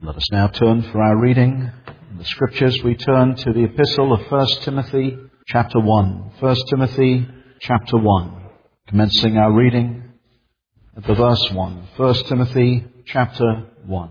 Let us now turn for our reading. In the Scriptures we turn to the epistle of 1 Timothy chapter 1. 1 Timothy chapter 1, commencing our reading at the verse 1. 1 Timothy chapter 1.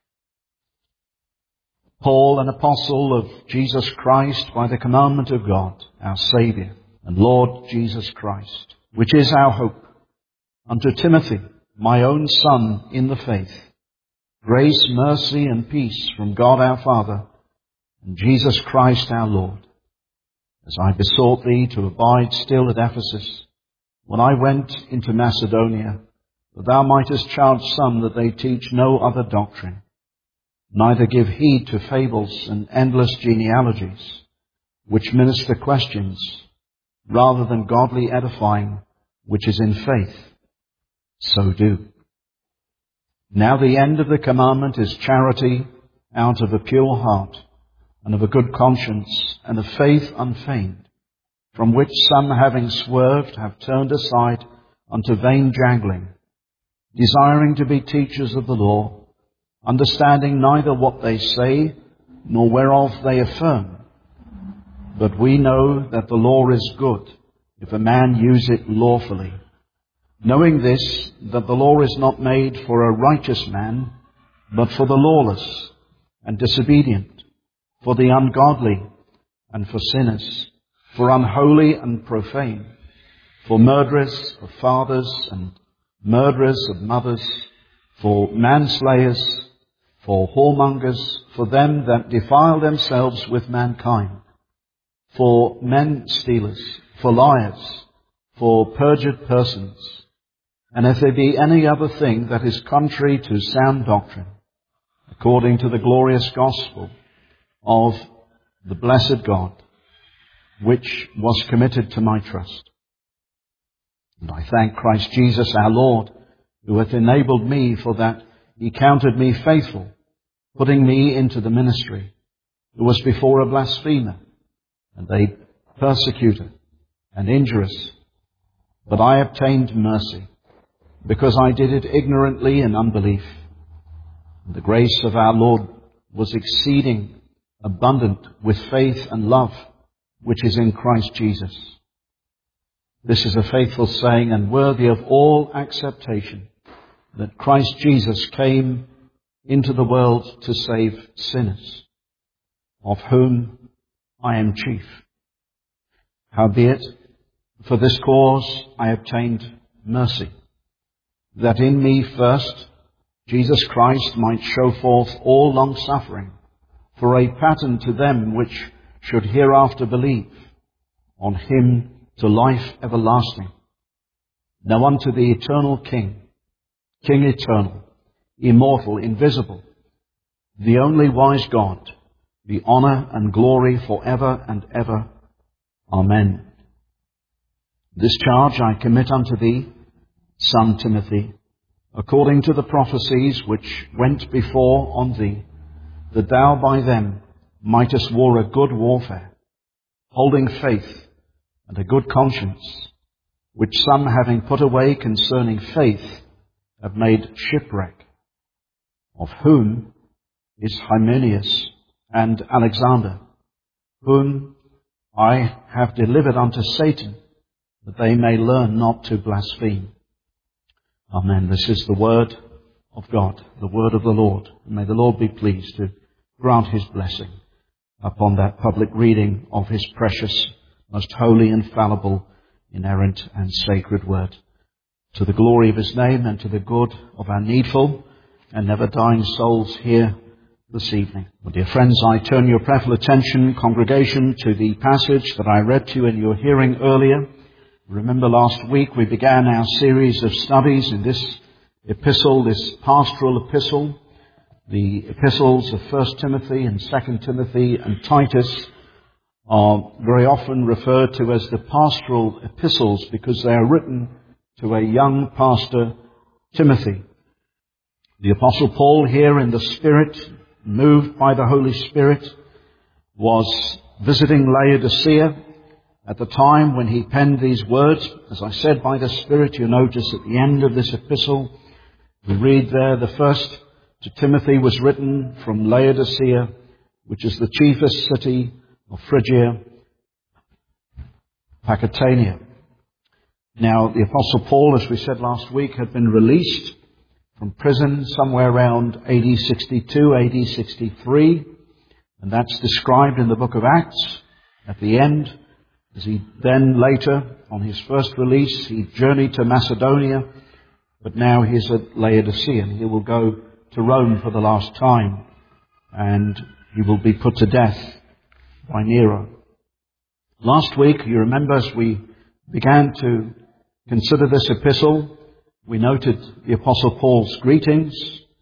Paul, an apostle of Jesus Christ, by the commandment of God, our Saviour, and Lord Jesus Christ, which is our hope, unto Timothy, my own son in the faith, grace, mercy, and peace from God our Father and Jesus Christ our Lord. As I besought thee to abide still at Ephesus, when I went into Macedonia, that thou mightest charge some that they teach no other doctrine, neither give heed to fables and endless genealogies, which minister questions, rather than godly edifying, which is in faith. So do. Now the end of the commandment is charity out of a pure heart, and of a good conscience, and of faith unfeigned, from which some, having swerved, have turned aside unto vain jangling, desiring to be teachers of the law, understanding neither what they say, nor whereof they affirm. But we know that the law is good, if a man use it lawfully. Knowing this, that the law is not made for a righteous man, but for the lawless and disobedient, for the ungodly and for sinners, for unholy and profane, for murderers of fathers and murderers of mothers, for manslayers, for whoremongers, for them that defile themselves with mankind, for men stealers, for liars, for perjured persons, and if there be any other thing that is contrary to sound doctrine, according to the glorious gospel of the blessed God, which was committed to my trust. And I thank Christ Jesus our Lord, who hath enabled me, for that he counted me faithful, putting me into the ministry, who was before a blasphemer, and a persecutor, and injurious. But I obtained mercy, because I did it ignorantly in unbelief. And the grace of our Lord was exceeding abundant with faith and love, which is in Christ Jesus. This is a faithful saying and worthy of all acceptation, that Christ Jesus came into the world to save sinners, of whom I am chief. Howbeit, for this cause I obtained mercy, that in me first Jesus Christ might show forth all long-suffering, for a pattern to them which should hereafter believe on him to life everlasting. Now unto the eternal King, King eternal, immortal, invisible, the only wise God, be honor and glory forever and ever. Amen. This charge I commit unto thee, son Timothy, according to the prophecies which went before on thee, that thou by them mightest war a good warfare, holding faith and a good conscience, which some, having put away concerning faith, have made shipwreck, of whom is Hymenaeus and Alexander, whom I have delivered unto Satan, that they may learn not to blaspheme. Amen. This is the word of God, the word of the Lord. And may the Lord be pleased to grant his blessing upon that public reading of his precious, most holy, infallible, inerrant, and sacred word, to the glory of his name and to the good of our needful and never dying souls here this evening. Well, dear friends, I turn your prayerful attention, congregation, to the passage that I read to you in your hearing earlier. Remember last week we began our series of studies in this epistle, this pastoral epistle. The epistles of 1 Timothy and 2 Timothy and Titus are very often referred to as the pastoral epistles because they are written to a young pastor, Timothy. The Apostle Paul here in the Spirit, moved by the Holy Spirit, was visiting Laodicea at the time when he penned these words. As I said, by the Spirit, you notice at the end of this epistle, we read there the first to Timothy was written from Laodicea, which is the chiefest city of Phrygia, Pacatania. Now, the Apostle Paul, as we said last week, had been released from prison somewhere around AD 62, AD 63, and that's described in the book of Acts at the end, as he then later, on his first release, he journeyed to Macedonia, but now he's at Laodicea, and he will go to Rome for the last time, and he will be put to death by Nero. Last week, you remember, as we began to consider this epistle, we noted the Apostle Paul's greetings.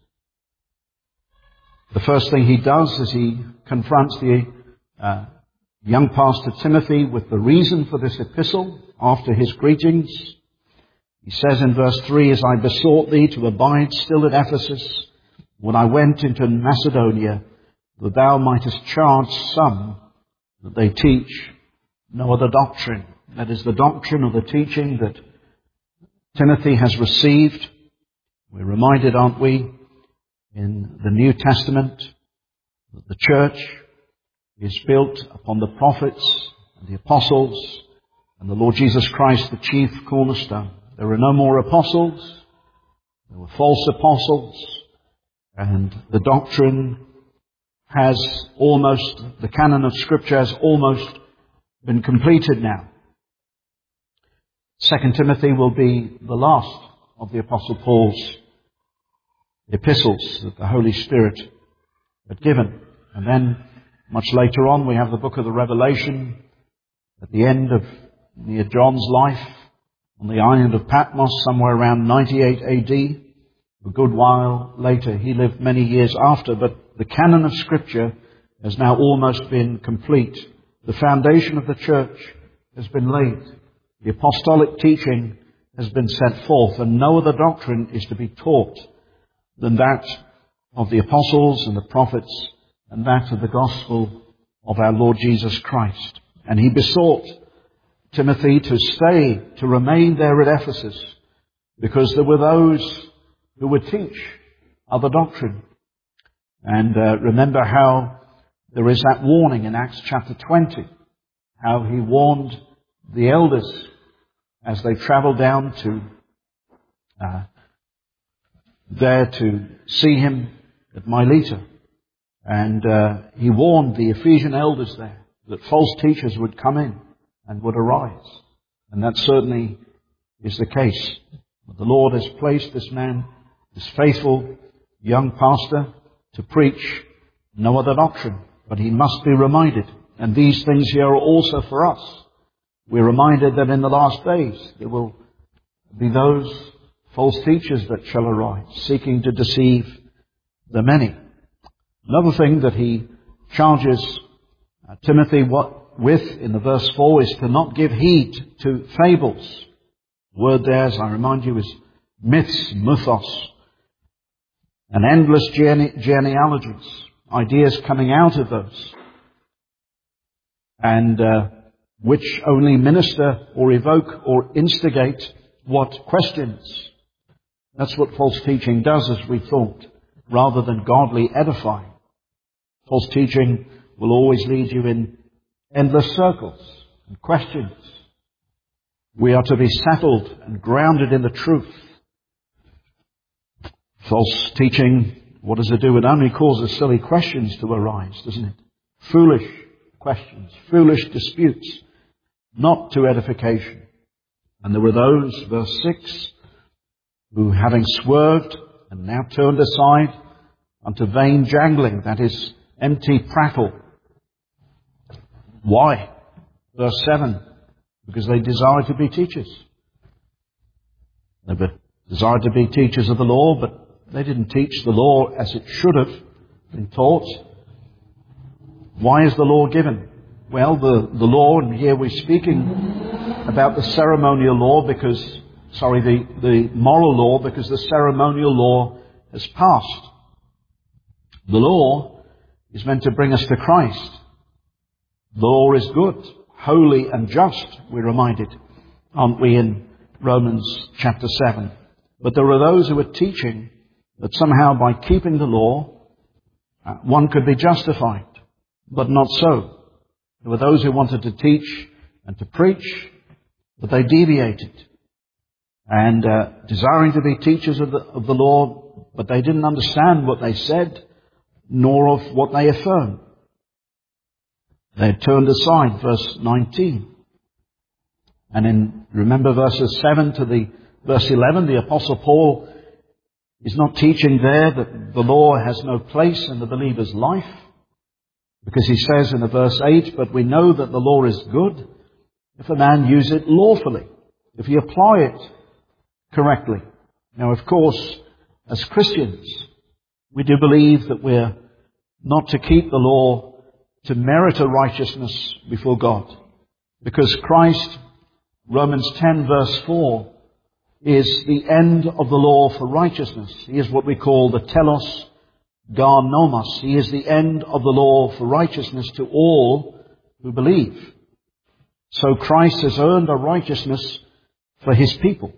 The first thing he does is he confronts the young pastor Timothy with the reason for this epistle after his greetings. He says in verse 3, "As I besought thee to abide still at Ephesus, when I went into Macedonia, that thou mightest charge some that they teach no other doctrine." That is the doctrine or the teaching that Timothy has received. We're reminded, aren't we, in the New Testament, that the church is built upon the prophets and the apostles and the Lord Jesus Christ, the chief cornerstone. There are no more apostles. There were false apostles. And the doctrine has almost, the canon of Scripture has almost been completed now. 2 Timothy will be the last of the Apostle Paul's epistles that the Holy Spirit had given. And then, much later on, we have the book of the Revelation at the end of near John's life on the island of Patmos, somewhere around 98 AD. A good while later, he lived many years after, but the canon of Scripture has now almost been complete. The foundation of the church has been laid. The apostolic teaching has been set forth, and no other doctrine is to be taught than that of the apostles and the prophets and that of the gospel of our Lord Jesus Christ. And he besought Timothy to stay, to remain there at Ephesus, because there were those who would teach other doctrine. And remember how there is that warning in Acts chapter 20, how he warned the elders as they traveled down to there to see him at Miletus. And he warned the Ephesian elders there that false teachers would come in and would arise. And that certainly is the case. But the Lord has placed this man, this faithful young pastor, to preach no other doctrine. But he must be reminded. And these things here are also for us. We're reminded that in the last days there will be those false teachers that shall arise, seeking to deceive the many. Another thing that he charges Timothy with in the verse 4 is to not give heed to fables. The word there, as I remind you, is myths, mythos, and endless genealogies, ideas coming out of those, and which only minister or evoke or instigate what questions. That's what false teaching does, as we thought, rather than godly edifying. False teaching will always lead you in endless circles and questions. We are to be settled and grounded in the truth. False teaching, what does it do? It only causes silly questions to arise, doesn't it? Foolish questions, foolish disputes, not to edification. And there were those, verse 6, who having swerved and now turned aside unto vain jangling, that is, empty prattle. Why? Verse 7, because they desired to be teachers. They desired to be teachers of the law, but they didn't teach the law as it should have been taught. Why is the law given? Well, the law, and here we're speaking about the ceremonial law the moral law, because the ceremonial law has passed. The law is meant to bring us to Christ. The law is good, holy and just, we're reminded, aren't we, in Romans chapter 7. But there are those who are teaching that somehow by keeping the law, one could be justified. But not so. There were those who wanted to teach and to preach, but they deviated. And desiring to be teachers of the law, but they didn't understand what they said, nor of what they affirmed. They had turned aside, verse 19. And remember verses 7 to verse 11, the Apostle Paul is not teaching there that the law has no place in the believer's life, because he says in verse 8, but we know that the law is good if a man use it lawfully, if he apply it correctly. Now, of course, as Christians, we do believe that we're not to keep the law to merit a righteousness before God, because Christ, Romans 10 verse 4, is the end of the law for righteousness. He is what we call the telos gar nomos. He is the end of the law for righteousness to all who believe. So Christ has earned a righteousness for His people.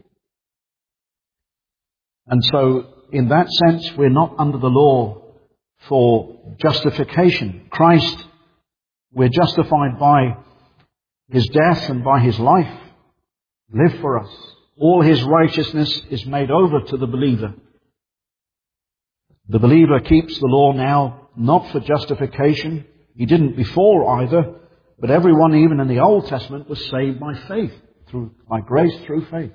And so, in that sense, we're not under the law for justification. Christ, we're justified by His death and by His life, lived for us. All His righteousness is made over to the believer. The believer keeps the law now not for justification. He didn't before either, but everyone, even in the Old Testament, was saved by faith, by grace through faith.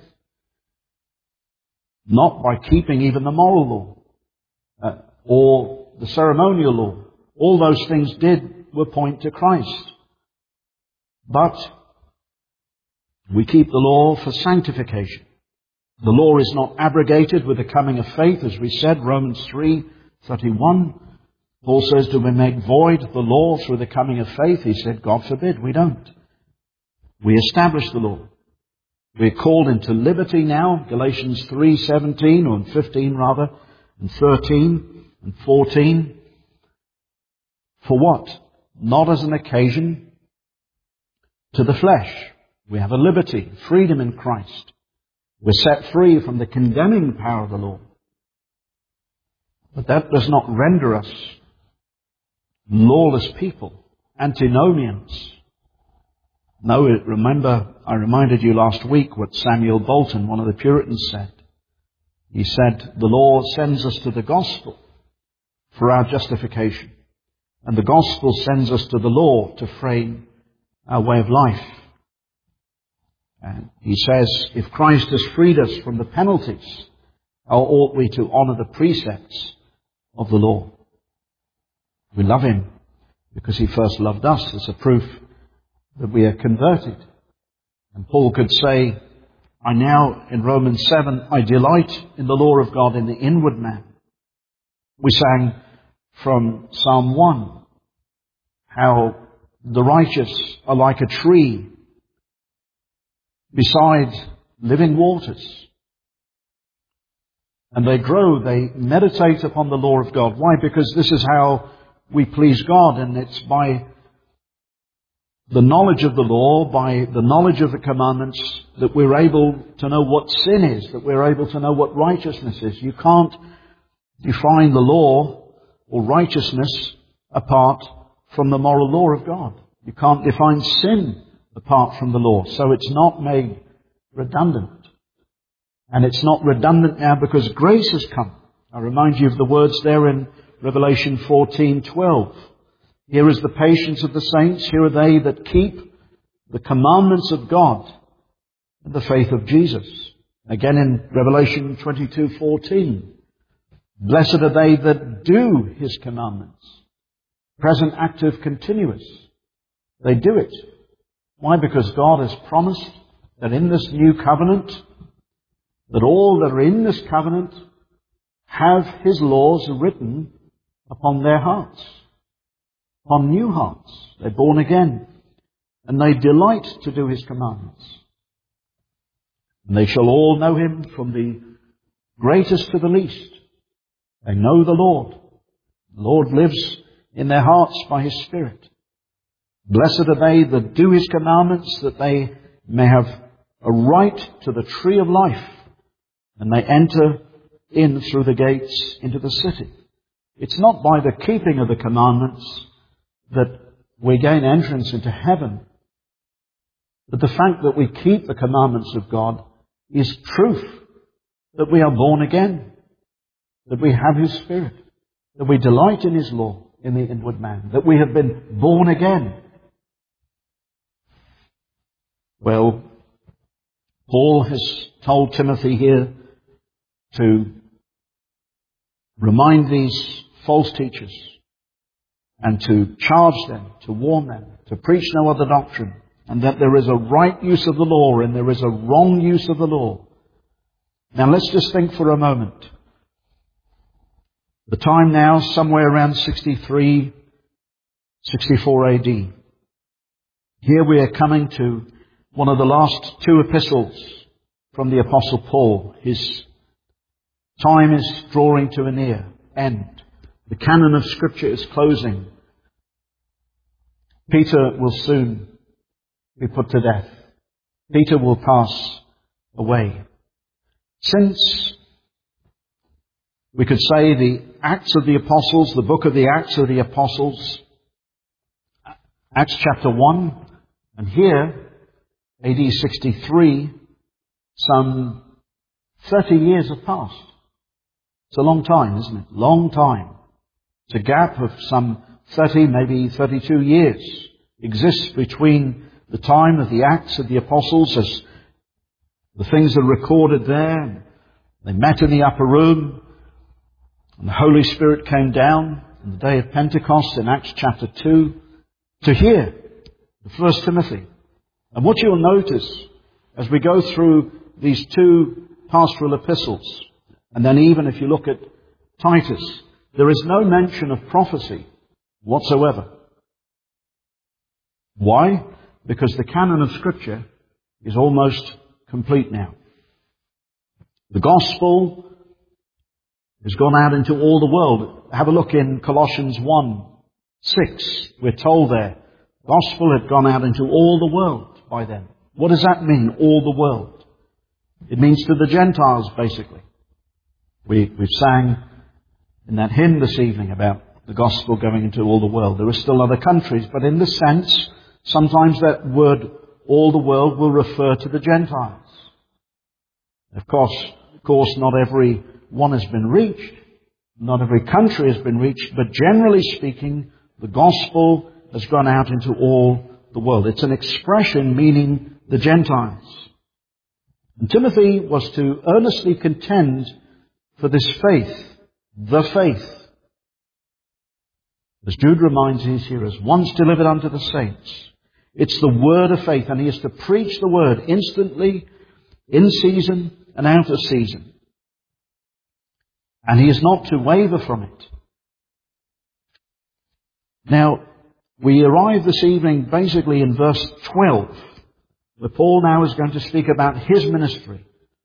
Not by keeping even the moral law or the ceremonial law. All those things were point to Christ. But we keep the law for sanctification. The law is not abrogated with the coming of faith, as we said, Romans 3:31. Paul says, do we make void the law through the coming of faith? He said, God forbid, we don't. We establish the law. We're called into liberty now, Galatians 3:17, or 15 rather, and 13 and 14. For what? Not as an occasion to the flesh. We have a liberty, freedom in Christ. We're set free from the condemning power of the law. But that does not render us lawless people, antinomians. No, remember, I reminded you last week what Samuel Bolton, one of the Puritans, said. He said, the law sends us to the gospel for our justification, and the gospel sends us to the law to frame our way of life. And he says, if Christ has freed us from the penalties, how ought we to honor the precepts of the law? We love Him because He first loved us as a proof that we are converted. And Paul could say, I now, in Romans 7, I delight in the law of God in the inward man. We sang from Psalm 1, how the righteous are like a tree beside living waters. And they grow, they meditate upon the law of God. Why? Because this is how we please God, and it's by the knowledge of the law, by the knowledge of the commandments, that we're able to know what sin is, that we're able to know what righteousness is. You can't define the law or righteousness apart from the moral law of God. You can't define sin apart from the law. So it's not made redundant. And it's not redundant now because grace has come. I remind you of the words there in Revelation 14:12. Here is the patience of the saints. Here are they that keep the commandments of God and the faith of Jesus. Again in Revelation 22:14. Blessed are they that do His commandments. Present, active, continuous. They do it. Why? Because God has promised that in this new covenant, that all that are in this covenant have His laws written upon their hearts, upon new hearts. They're born again, and they delight to do His commandments. And they shall all know Him, from the greatest to the least. They know the Lord. The Lord lives in their hearts by His Spirit. Blessed are they that do His commandments, that they may have a right to the tree of life, and they enter in through the gates into the city. It's not by the keeping of the commandments that we gain entrance into heaven, but the fact that we keep the commandments of God is proof that we are born again, that we have His Spirit, that we delight in His law in the inward man, that we have been born again. Well, Paul has told Timothy here to remind these false teachers and to charge them, to warn them, to preach no other doctrine, and that there is a right use of the law and there is a wrong use of the law. Now let's just think for a moment. The time now, somewhere around 63, 64 AD. Here we are coming to one of the last two epistles from the Apostle Paul. His time is drawing to an end. The canon of Scripture is closing. Peter will soon be put to death. Peter will pass away. Since we could say the Acts of the Apostles, the book of the Acts of the Apostles, Acts chapter 1, and here, AD 63, some 30 years have passed. It's a long time, isn't it? Long time. It's a gap of some 30, maybe 32 years exists between the time of the Acts of the Apostles as the things are recorded there. They met in the upper room and the Holy Spirit came down on the day of Pentecost in Acts chapter 2 to hear the First Timothy. And what you'll notice as we go through these two pastoral epistles, and then even if you look at Titus, there is no mention of prophecy whatsoever. Why? Because the canon of Scripture is almost complete now. The gospel has gone out into all the world. Have a look in Colossians 1:6. We're told there, the gospel had gone out into all the world by then. What does that mean, all the world? It means to the Gentiles, basically. We've sang in that hymn this evening about the gospel going into all the world. There are still other countries, but in this sense, sometimes that word, all the world, will refer to the Gentiles. Of course, not every one has been reached. Not every country has been reached, but generally speaking, the gospel has gone out into all the world. It's an expression meaning the Gentiles. And Timothy was to earnestly contend for this faith, the faith. As Jude reminds his hearers, once delivered unto the saints. It's the word of faith, and he is to preach the word instantly, in season and out of season. And he is not to waver from it. Now, we arrive this evening basically in verse 12, where Paul now is going to speak about his ministry.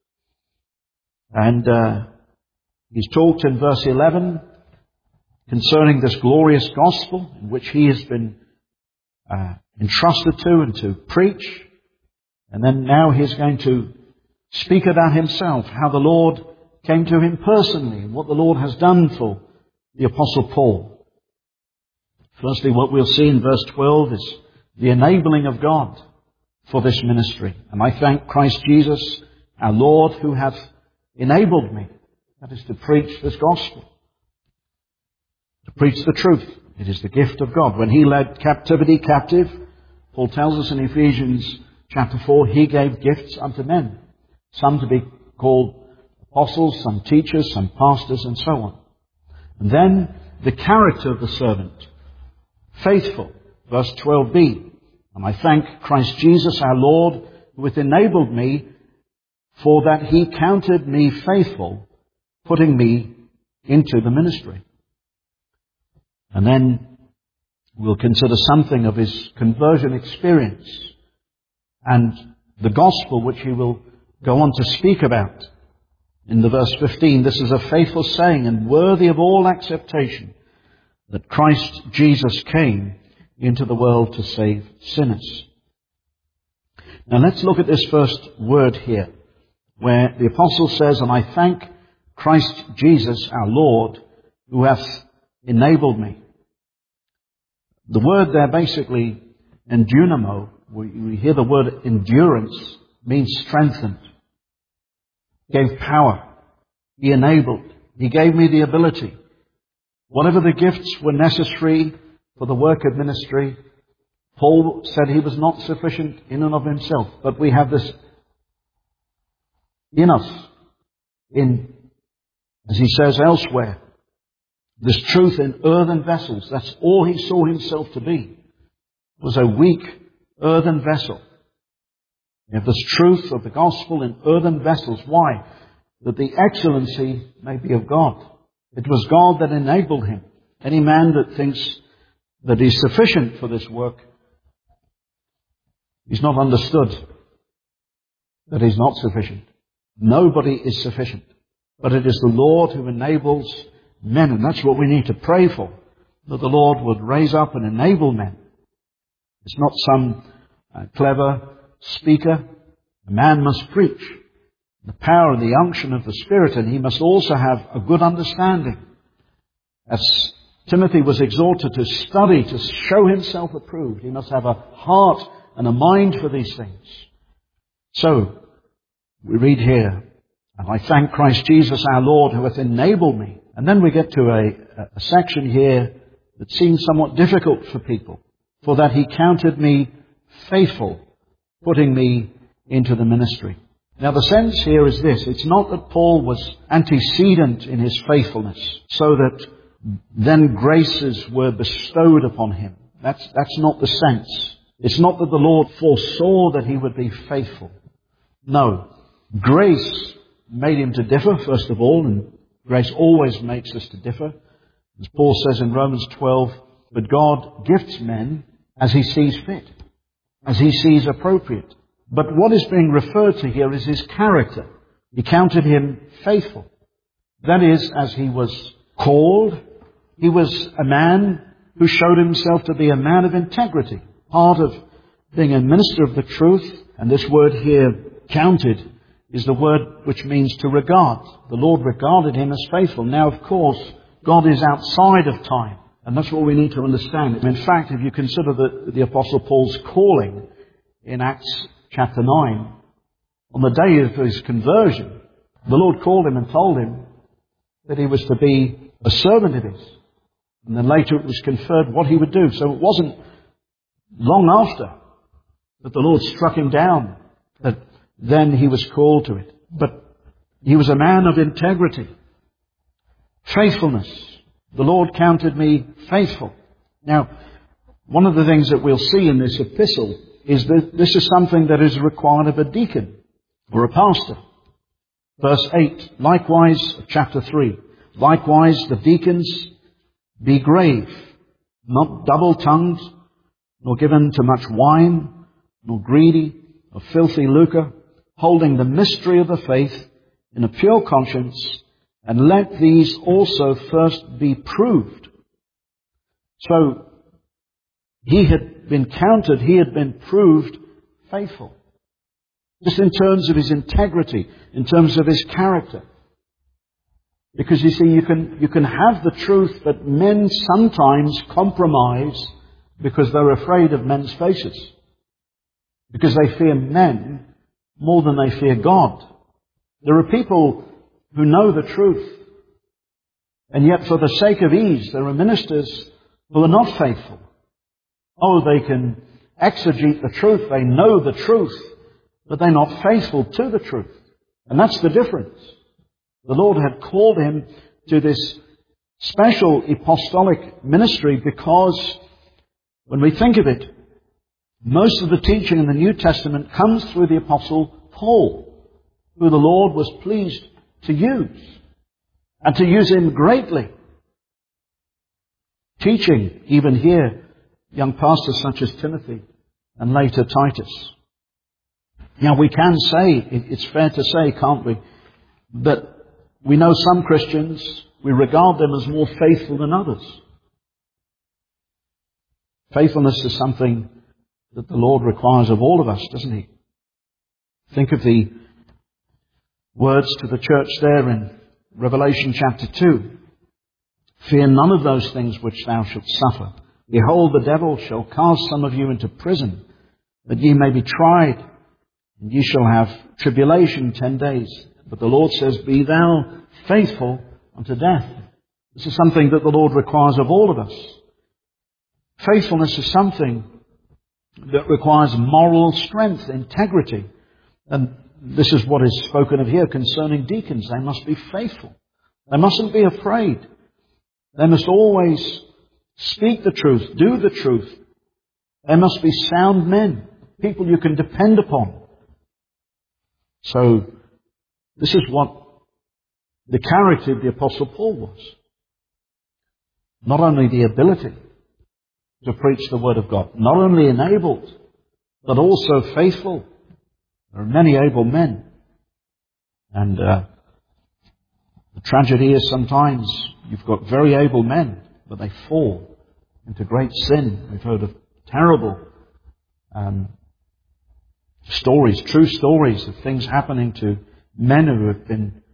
And he's talked in verse 11 concerning this glorious gospel in which he has been entrusted to and to preach. And then now he's going to speak about himself, how the Lord came to him personally and what the Lord has done for the Apostle Paul. Firstly, what we'll see in verse 12 is the enabling of God for this ministry. And I thank Christ Jesus, our Lord, who hath enabled me, that is to preach this gospel, to preach the truth. It is the gift of God. When he led captivity captive, Paul tells us in Ephesians chapter 4, he gave gifts unto men, some to be called apostles, some teachers, some pastors, and so on. And then the character of the servant, faithful, verse 12b. And I thank Christ Jesus our Lord, who hath enabled me, for that he counted me faithful, putting me into the ministry. And then we'll consider something of his conversion experience and the gospel which he will go on to speak about. In the verse 15, this is a faithful saying and worthy of all acceptation, that Christ Jesus came into the world to save sinners. Now let's look at this first word here, where the apostle says, and I thank Christ Jesus our Lord, who hath enabled me. The word there basically, endunamo, we hear the word endurance, means strengthened. Gave power. He enabled. He gave me the ability. Whatever the gifts were necessary for the work of ministry, Paul said he was not sufficient in and of himself, but we have this in us, as he says elsewhere, this truth in earthen vessels. That's all he saw himself to be, was a weak earthen vessel. We have this truth of the gospel in earthen vessels. Why? That the excellency may be of God. It was God that enabled him. Any man that thinks that he's sufficient for this work, he's not understood that he's not sufficient. Nobody is sufficient. But it is the Lord who enables men, and that's what we need to pray for, that the Lord would raise up and enable men. It's not some clever speaker. A man must preach the power and the unction of the Spirit, and he must also have a good understanding. As Timothy was exhorted to study, to show himself approved, he must have a heart and a mind for these things. So, we read here, and I thank Christ Jesus our Lord who hath enabled me. And then we get to a section here that seems somewhat difficult for people. For that he counted me faithful, putting me into the ministry. Now the sense here is this. It's not that Paul was antecedent in his faithfulness, so that then graces were bestowed upon him. That's not the sense. It's not that the Lord foresaw that he would be faithful. No. Grace made him to differ, first of all, and grace always makes us to differ. As Paul says in Romans 12, but God gifts men as he sees fit, as he sees appropriate. But what is being referred to here is his character. He counted him faithful. That is, as he was called, he was a man who showed himself to be a man of integrity. Part of being a minister of the truth, and this word here, counted, is the word which means to regard. The Lord regarded him as faithful. Now, of course, God is outside of time, and that's what we need to understand. In fact, if you consider the Apostle Paul's calling in Acts chapter 9, on the day of his conversion, the Lord called him and told him that he was to be a servant of his. And then later it was conferred what he would do. So it wasn't long after that the Lord struck him down that then he was called to it. But he was a man of integrity, faithfulness. The Lord counted me faithful. Now, one of the things that we'll see in this epistle is that this is something that is required of a deacon or a pastor. Verse 8, likewise, chapter 3, likewise the deacons be grave, not double-tongued, nor given to much wine, nor greedy, or filthy lucre, holding the mystery of the faith in a pure conscience, and let these also first be proved. So, he had been counted, he had been proved faithful. Just in terms of his integrity, in terms of his character. Because you see, you can have the truth, but men sometimes compromise because they're afraid of men's faces. Because they fear men more than they fear God. There are people who know the truth, and yet for the sake of ease, there are ministers who are not faithful. Oh, they can exegete the truth, they know the truth, but they're not faithful to the truth. And that's the difference. The Lord had called him to this special apostolic ministry because when we think of it, most of the teaching in the New Testament comes through the Apostle Paul, who the Lord was pleased to use, and to use him greatly. Teaching, even here, young pastors such as Timothy and later Titus. Now we can say, it's fair to say, can't we, that we know some Christians, we regard them as more faithful than others. Faithfulness is something that the Lord requires of all of us, doesn't He? Think of the words to the church there in Revelation chapter 2. Fear none of those things which thou shalt suffer. Behold, the devil shall cast some of you into prison, that ye may be tried, and ye shall have tribulation 10 days. But the Lord says, be thou faithful unto death. This is something that the Lord requires of all of us. Faithfulness is something that requires moral strength, integrity. And this is what is spoken of here concerning deacons. They must be faithful. They mustn't be afraid. They must always speak the truth, do the truth. They must be sound men, people you can depend upon. So, this is what the character of the Apostle Paul was. Not only the ability to preach the Word of God, not only enabled, but also faithful. There are many able men. And the tragedy is sometimes you've got very able men, but they fall into great sin. We've heard of terrible stories, true stories of things happening to men who have been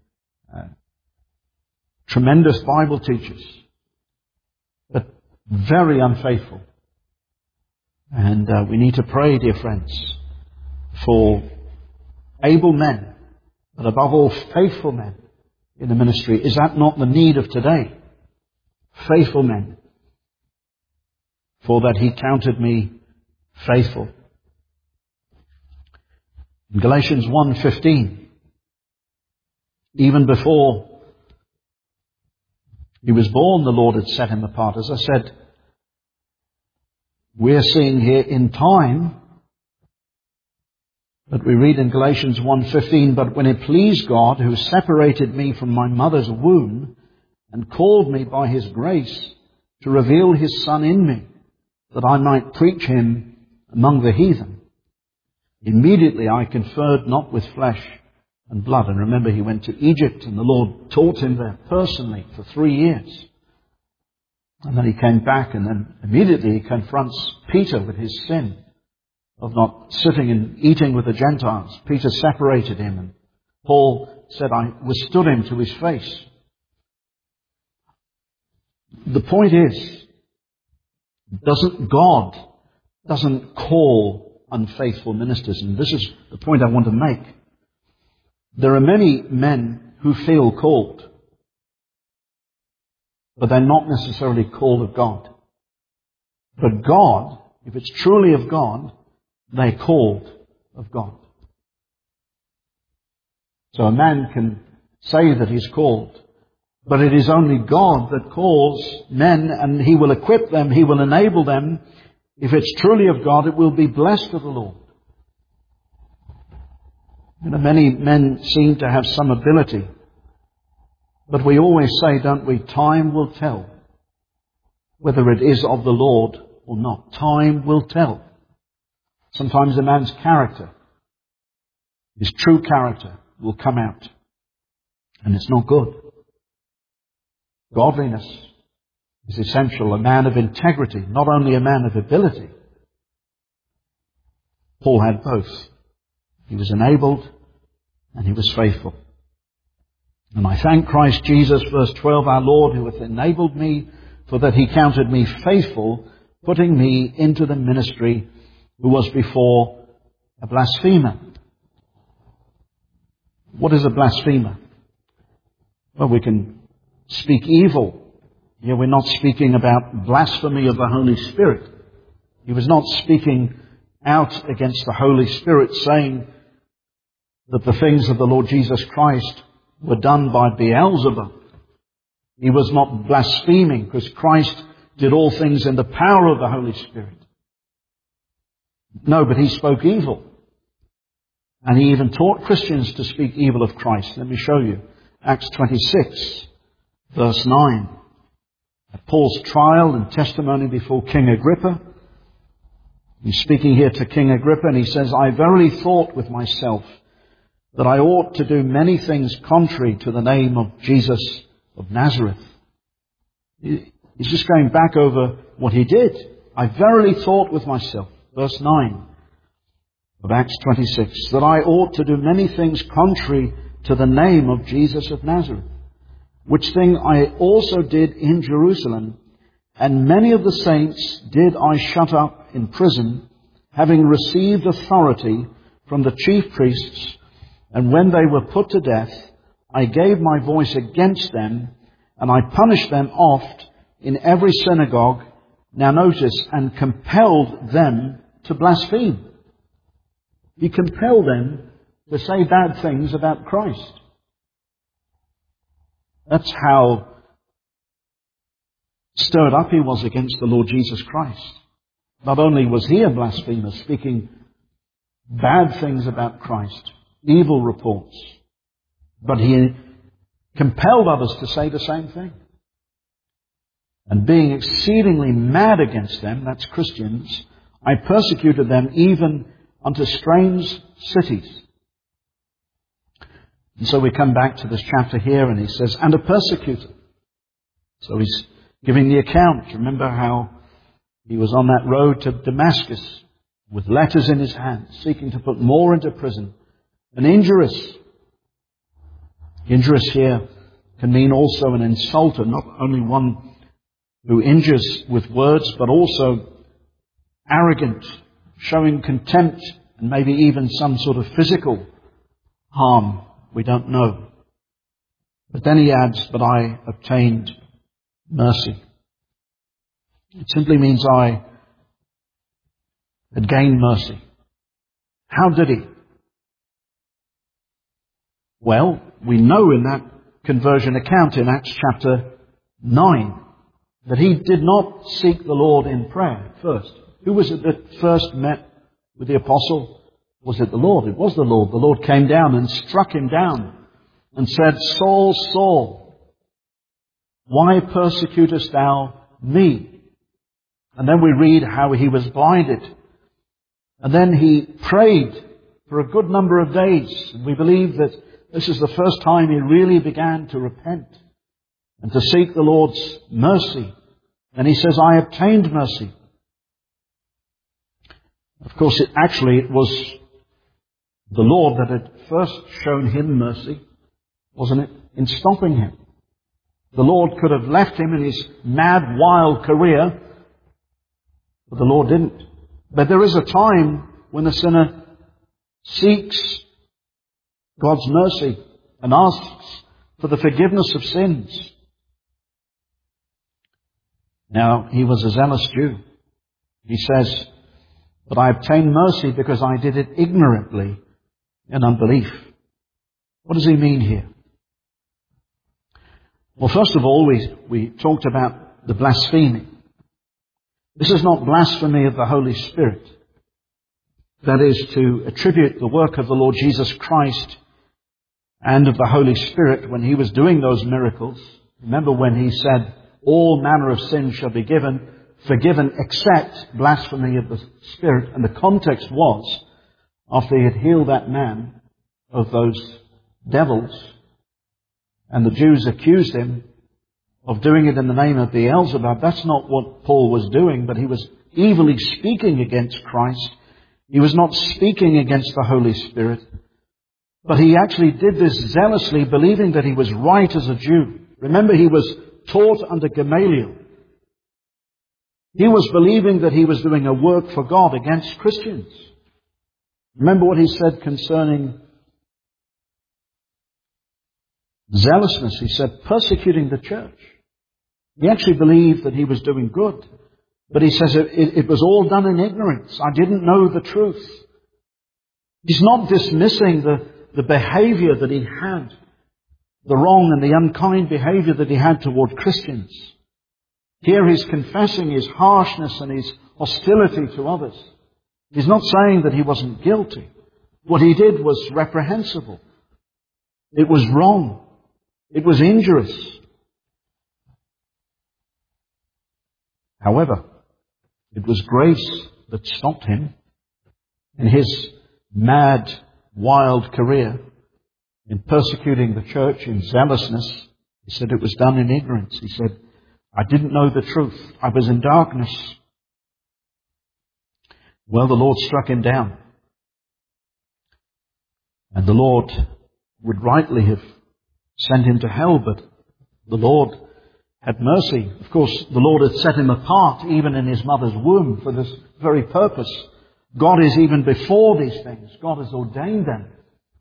tremendous Bible teachers, but very unfaithful. And we need to pray, dear friends, for able men, but above all faithful men in the ministry. Is that not the need of today? Faithful men. For that he counted me faithful. In Galatians 1:15, even before he was born, the Lord had set him apart. As I said, we're seeing here in time, but we read in Galatians 1:15, but when it pleased God, who separated me from my mother's womb and called me by his grace to reveal his Son in me, that I might preach him among the heathen. Immediately I conferred not with flesh and blood. And remember, he went to Egypt and the Lord taught him there personally for 3 years. And then he came back, and then immediately he confronts Peter with his sin of not sitting and eating with the Gentiles. Peter separated him, and Paul said, I withstood him to his face. The point is, God doesn't call unfaithful ministers. And this is the point I want to make. There are many men who feel called, but they're not necessarily called of God. But God, if it's truly of God, they're called of God. So a man can say that he's called, but it is only God that calls men, and he will equip them, he will enable them. If it's truly of God, it will be blessed of the Lord. You know, many men seem to have some ability, but we always say, don't we, time will tell whether it is of the Lord or not. Time will tell. Sometimes a man's character, his true character, will come out, and it's not good. Godliness is essential. A man of integrity, not only a man of ability. Paul had both. He was enabled and he was faithful. And I thank Christ Jesus, verse 12, our Lord, who hath enabled me, for that he counted me faithful, putting me into the ministry, who was before a blasphemer. What is a blasphemer? Well, we can speak evil. Here we're not speaking about blasphemy of the Holy Spirit. He was not speaking out against the Holy Spirit, saying that the things of the Lord Jesus Christ were done by Beelzebub. He was not blaspheming, because Christ did all things in the power of the Holy Spirit. No, but he spoke evil. And he even taught Christians to speak evil of Christ. Let me show you. Acts 26, verse 9. At Paul's trial and testimony before King Agrippa. He's speaking here to King Agrippa, and he says, I verily thought with myself that I ought to do many things contrary to the name of Jesus of Nazareth. He's just going back over what he did. I verily thought with myself, verse 9 of Acts 26, that I ought to do many things contrary to the name of Jesus of Nazareth. which thing I also did in Jerusalem, and many of the saints did I shut up in prison, having received authority from the chief priests, and when they were put to death, I gave my voice against them, and I punished them oft in every synagogue, now notice, and compelled them to blaspheme. He compelled them to say bad things about Christ. That's how stirred up he was against the Lord Jesus Christ. Not only was he a blasphemer, speaking bad things about Christ, evil reports, but he compelled others to say the same thing. And being exceedingly mad against them, that's Christians, I persecuted them even unto strange cities. And so we come back to this chapter here, and he says, and a persecutor. So he's giving the account. Remember how he was on that road to Damascus with letters in his hand, seeking to put more into prison. And injurious. Injurious here can mean also an insulter, not only one who injures with words, but also arrogant, showing contempt, and maybe even some sort of physical harm. We don't know. But then he adds, but I obtained mercy. It simply means I had gained mercy. How did he? Well, we know in that conversion account in Acts chapter 9 that he did not seek the Lord in prayer first. Who was it that first met with the apostle? Was it the Lord? It was the Lord. The Lord came down and struck him down and said, Saul, Saul, why persecutest thou me? And then we read how he was blinded. And then he prayed for a good number of days. And we believe that this is the first time he really began to repent and to seek the Lord's mercy. And he says, I obtained mercy. Of course, it was the Lord that had first shown him mercy, wasn't it, in stopping him. The Lord could have left him in his mad, wild career, but the Lord didn't. But there is a time when the sinner seeks God's mercy and asks for the forgiveness of sins. Now, he was a zealous Jew. He says, but I obtained mercy because I did it ignorantly in unbelief. What does he mean here? Well, first of all, we talked about the blaspheming. This is not blasphemy of the Holy Spirit. That is to attribute the work of the Lord Jesus Christ and of the Holy Spirit when he was doing those miracles. Remember when he said, all manner of sin shall be forgiven except blasphemy of the Spirit. And the context was, after he had healed that man of those devils, and the Jews accused him of doing it in the name of Beelzebub. That's not what Paul was doing, but he was evilly speaking against Christ. He was not speaking against the Holy Spirit, but he actually did this zealously, believing that he was right as a Jew. Remember, he was taught under Gamaliel. He was believing that he was doing a work for God against Christians. Remember what he said concerning zealousness. He said, persecuting the church. He actually believed that he was doing good. But he says it was all done in ignorance. I didn't know the truth. He's not dismissing the behavior that he had, the wrong and the unkind behavior that he had toward Christians. Here he's confessing his harshness and his hostility to others. He's not saying that he wasn't guilty. What he did was reprehensible. It was wrong. It was injurious. However, it was grace that stopped him in his mad, wild career in persecuting the church in zealousness. He said it was done in ignorance. He said, I didn't know the truth. I was in darkness. Well, the Lord struck him down. And the Lord would rightly have sent him to hell, but The Lord had mercy. Of course, the Lord had set him apart even in his mother's womb for this very purpose. God is even before these things. God has ordained them.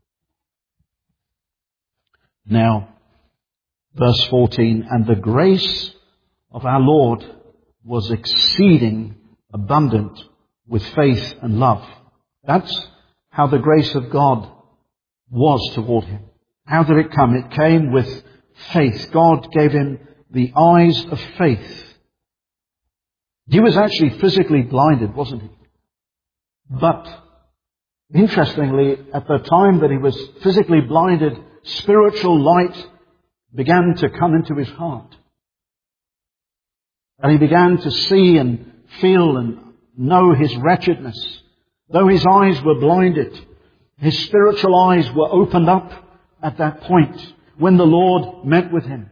Now, verse 14, and the grace of our Lord was exceeding abundant with faith and love. That's how the grace of God was toward him. How did it come? It came with faith. God gave him the eyes of faith. He was actually physically blinded, wasn't he? But interestingly, at the time that he was physically blinded, spiritual light began to come into his heart. And he began to see and feel and know his wretchedness. Though his eyes were blinded, his spiritual eyes were opened up at that point when the Lord met with him.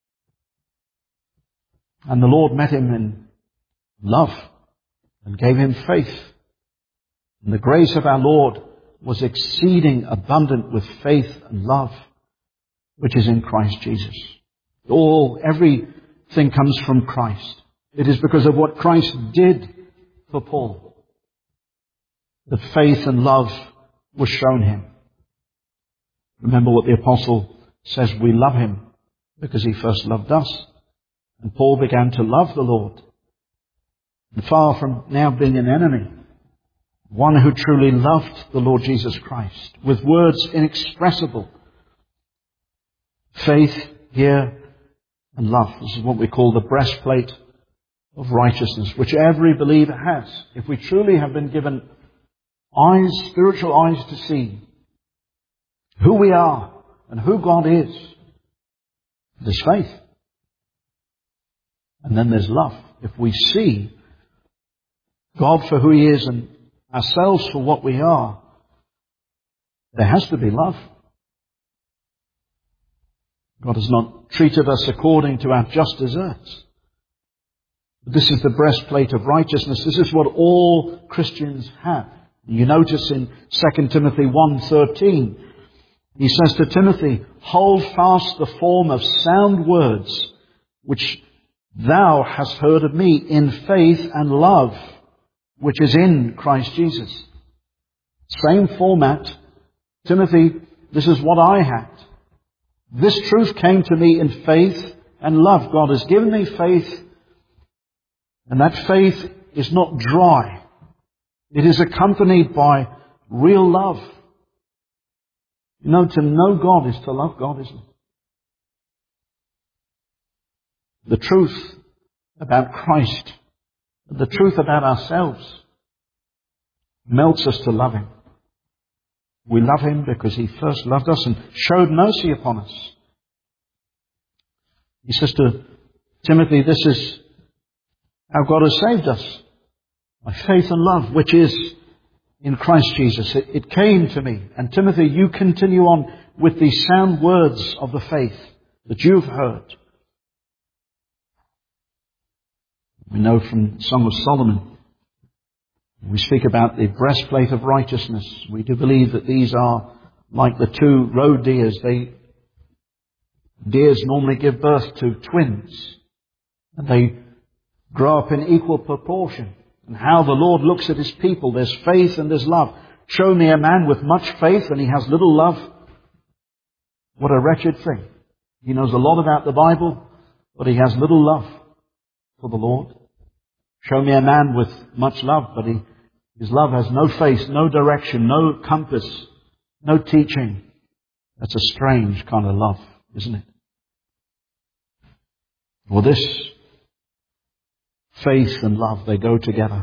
And the Lord met him in love and gave him faith. And the grace of our Lord was exceeding abundant with faith and love, which is in Christ Jesus. Everything comes from Christ. It is because of what Christ did for Paul that faith and love was shown him. Remember what the apostle says, we love him because he first loved us. And Paul began to love the Lord. And far from now being an enemy, one who truly loved the Lord Jesus Christ with words inexpressible. Faith here and love. This is what we call the breastplate of righteousness, which every believer has. If we truly have been given eyes, spiritual eyes to see who we are and who God is, there's faith. And then there's love. If we see God for who He is and ourselves for what we are, there has to be love. God has not treated us according to our just deserts. But this is the breastplate of righteousness. This is what all Christians have. You notice in 2 Timothy 1:13, he says to Timothy, hold fast the form of sound words which thou hast heard of me in faith and love, which is in Christ Jesus. Same format. Timothy, this is what I had. This truth came to me in faith and love. God has given me faith, and that faith is not dry. It is accompanied by real love. You know, to know God is to love God, isn't it? The truth about Christ, the truth about ourselves, melts us to love Him. We love Him because He first loved us and showed mercy upon us. He says to Timothy, this is how God has saved us, by faith and love, which is in Christ Jesus. It came to me. And Timothy, you continue on with these sound words of the faith that you've heard. We know from Song of Solomon, we speak about the breastplate of righteousness. We do believe that these are like the two roe deers. Deers normally give birth to twins, and they grow up in equal proportion. And how the Lord looks at His people, there's faith and there's love. Show me a man with much faith and he has little love. What a wretched thing. He knows a lot about the Bible, but he has little love for the Lord. Show me a man with much love, but his love has no face, no direction, no compass, no teaching. That's a strange kind of love, isn't it? Well, this faith and love, they go together.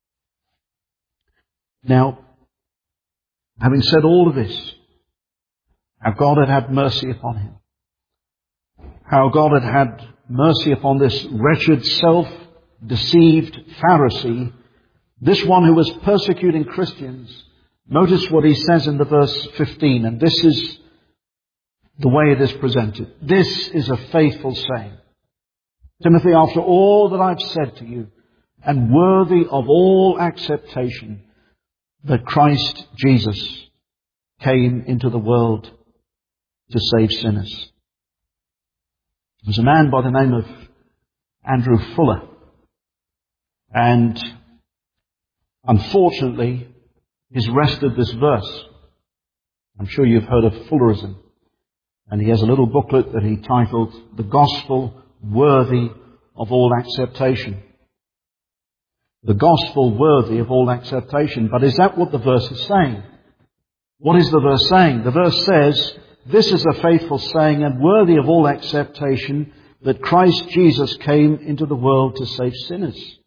Now, having said all of this, how God had mercy upon him, how God had mercy upon this wretched, self-deceived Pharisee, this one who was persecuting Christians. Notice what he says in the verse 15, and this is the way it is presented. This is a faithful saying. Timothy, after all that I've said to you, and worthy of all acceptation, that Christ Jesus came into the world to save sinners. was a man by the name of Andrew Fuller. And unfortunately, he's wrested this verse. I'm sure you've heard of Fullerism. And he has a little booklet that he titled, "The Gospel Worthy of All Acceptation." The gospel worthy of all acceptation. But is that what the verse is saying? What is the verse saying? The verse says, "This is a faithful saying and worthy of all acceptation, that Christ Jesus came into the world to save sinners."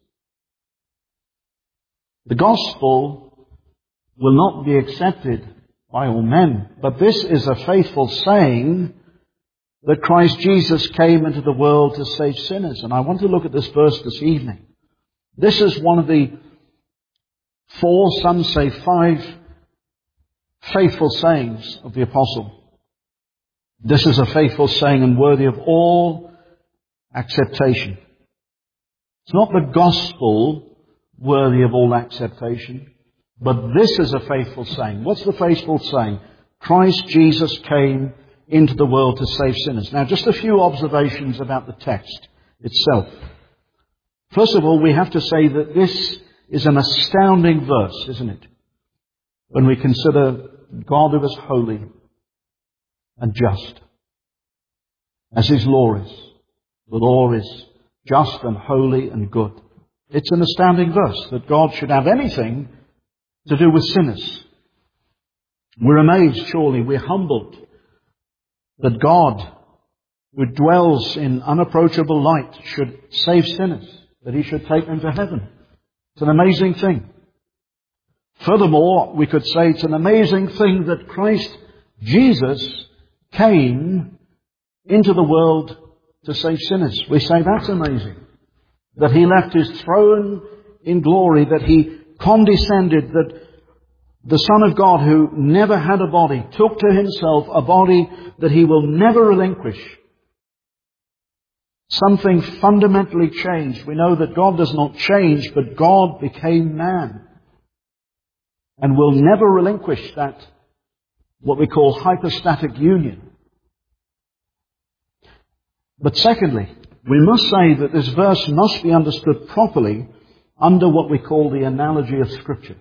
The gospel will not be accepted by all men, but this is a faithful saying that Christ Jesus came into the world to save sinners. And I want to look at this verse this evening. This is one of the 4, some say 5, faithful sayings of the apostle. This is a faithful saying and worthy of all acceptation. It's not the gospel worthy of all acceptation, but this is a faithful saying. What's the faithful saying? Christ Jesus came into the world to save sinners. Now, just a few observations about the text itself. First of all, we have to say that this is an astounding verse, isn't it? When we consider God who is holy and just, as His law is. The law is just and holy and good. It's an astounding verse that God should have anything to do with sinners. We're amazed, surely, we're humbled that God, who dwells in unapproachable light, should save sinners, that He should take them to heaven. It's an amazing thing. Furthermore, we could say it's an amazing thing that Christ Jesus came into the world to save sinners. We say that's amazing. That He left His throne in glory, that He condescended, that the Son of God, who never had a body, took to Himself a body that He will never relinquish. Something fundamentally changed. We know that God does not change, but God became man and will never relinquish that, what we call hypostatic union. But secondly, we must say that this verse must be understood properly under what we call the analogy of Scripture.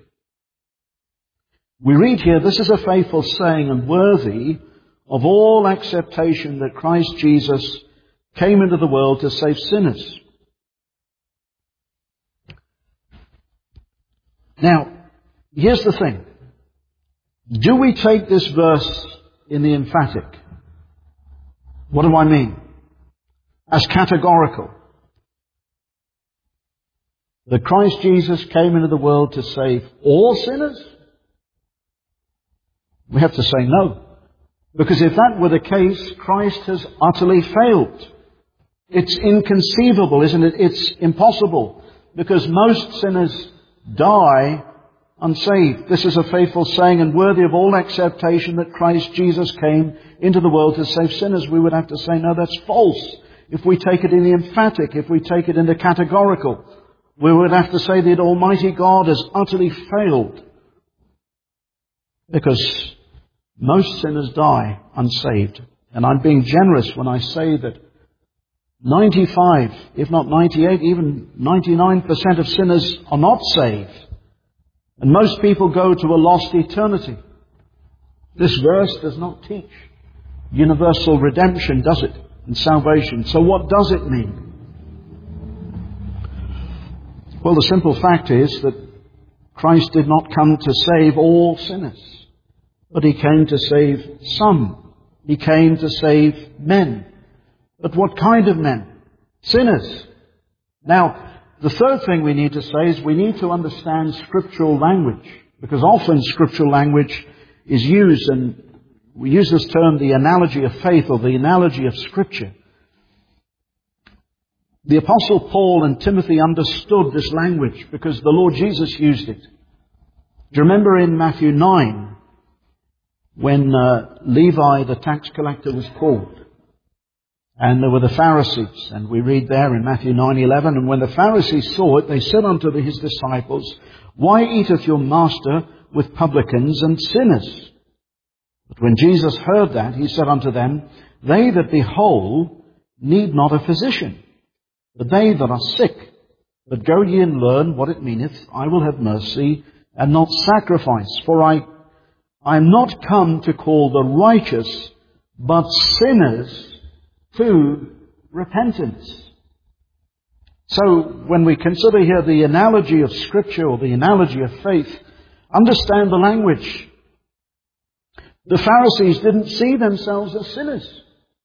We read here, "This is a faithful saying and worthy of all acceptation, that Christ Jesus came into the world to save sinners." Now, here's the thing. Do we take this verse in the emphatic? What do I mean? As categorical. That Christ Jesus came into the world to save all sinners? We have to say no. Because if that were the case, Christ has utterly failed. It's inconceivable, isn't it? It's impossible. Because most sinners die unsaved. This is a faithful saying and worthy of all acceptation, that Christ Jesus came into the world to save sinners. We would have to say, no, that's false. If we take it in the emphatic, if we take it in the categorical, we would have to say that Almighty God has utterly failed. Because most sinners die unsaved. And I'm being generous when I say that 95, if not 98, even 99% of sinners are not saved. And most people go to a lost eternity. This verse does not teach universal redemption, does it? And salvation. So what does it mean? Well, the simple fact is that Christ did not come to save all sinners, but He came to save some. He came to save men. But what kind of men? Sinners. Now, the third thing we need to say is we need to understand scriptural language, because often scriptural language is used, and we use this term, the analogy of faith, or the analogy of Scripture. The Apostle Paul and Timothy understood this language because the Lord Jesus used it. Do you remember in Matthew 9, when Levi, the tax collector, was called? And there were the Pharisees, and we read there in Matthew 9:11, "And when the Pharisees saw it, they said unto His disciples, Why eateth your master with publicans and sinners? But when Jesus heard that, He said unto them, They that be whole need not a physician, but they that are sick. But go ye and learn what it meaneth, I will have mercy and not sacrifice. For I am not come to call the righteous, but sinners to repentance. So when we consider here the analogy of Scripture or the analogy of faith, understand the language. The Pharisees didn't see themselves as sinners,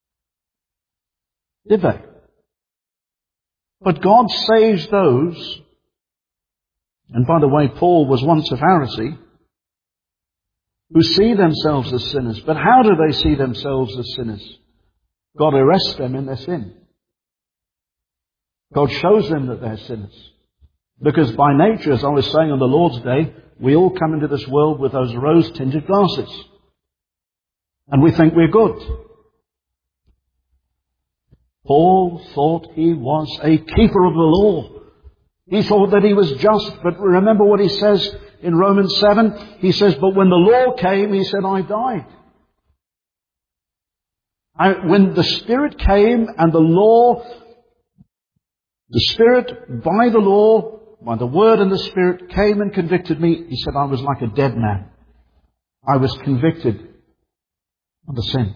did they? But God saves those, and by the way, Paul was once a Pharisee, who see themselves as sinners. But how do they see themselves as sinners? God arrests them in their sin. God shows them that they're sinners. Because by nature, as I was saying on the Lord's Day, we all come into this world with those rose-tinted glasses. And we think we're good. Paul thought he was a keeper of the law. He thought that he was just. But remember what he says in Romans 7? He says, but when the law came, he said, I died. When the Spirit came and the Spirit by the law, by the Word and the Spirit came and convicted me, he said, I was like a dead man. I was convicted of the sin.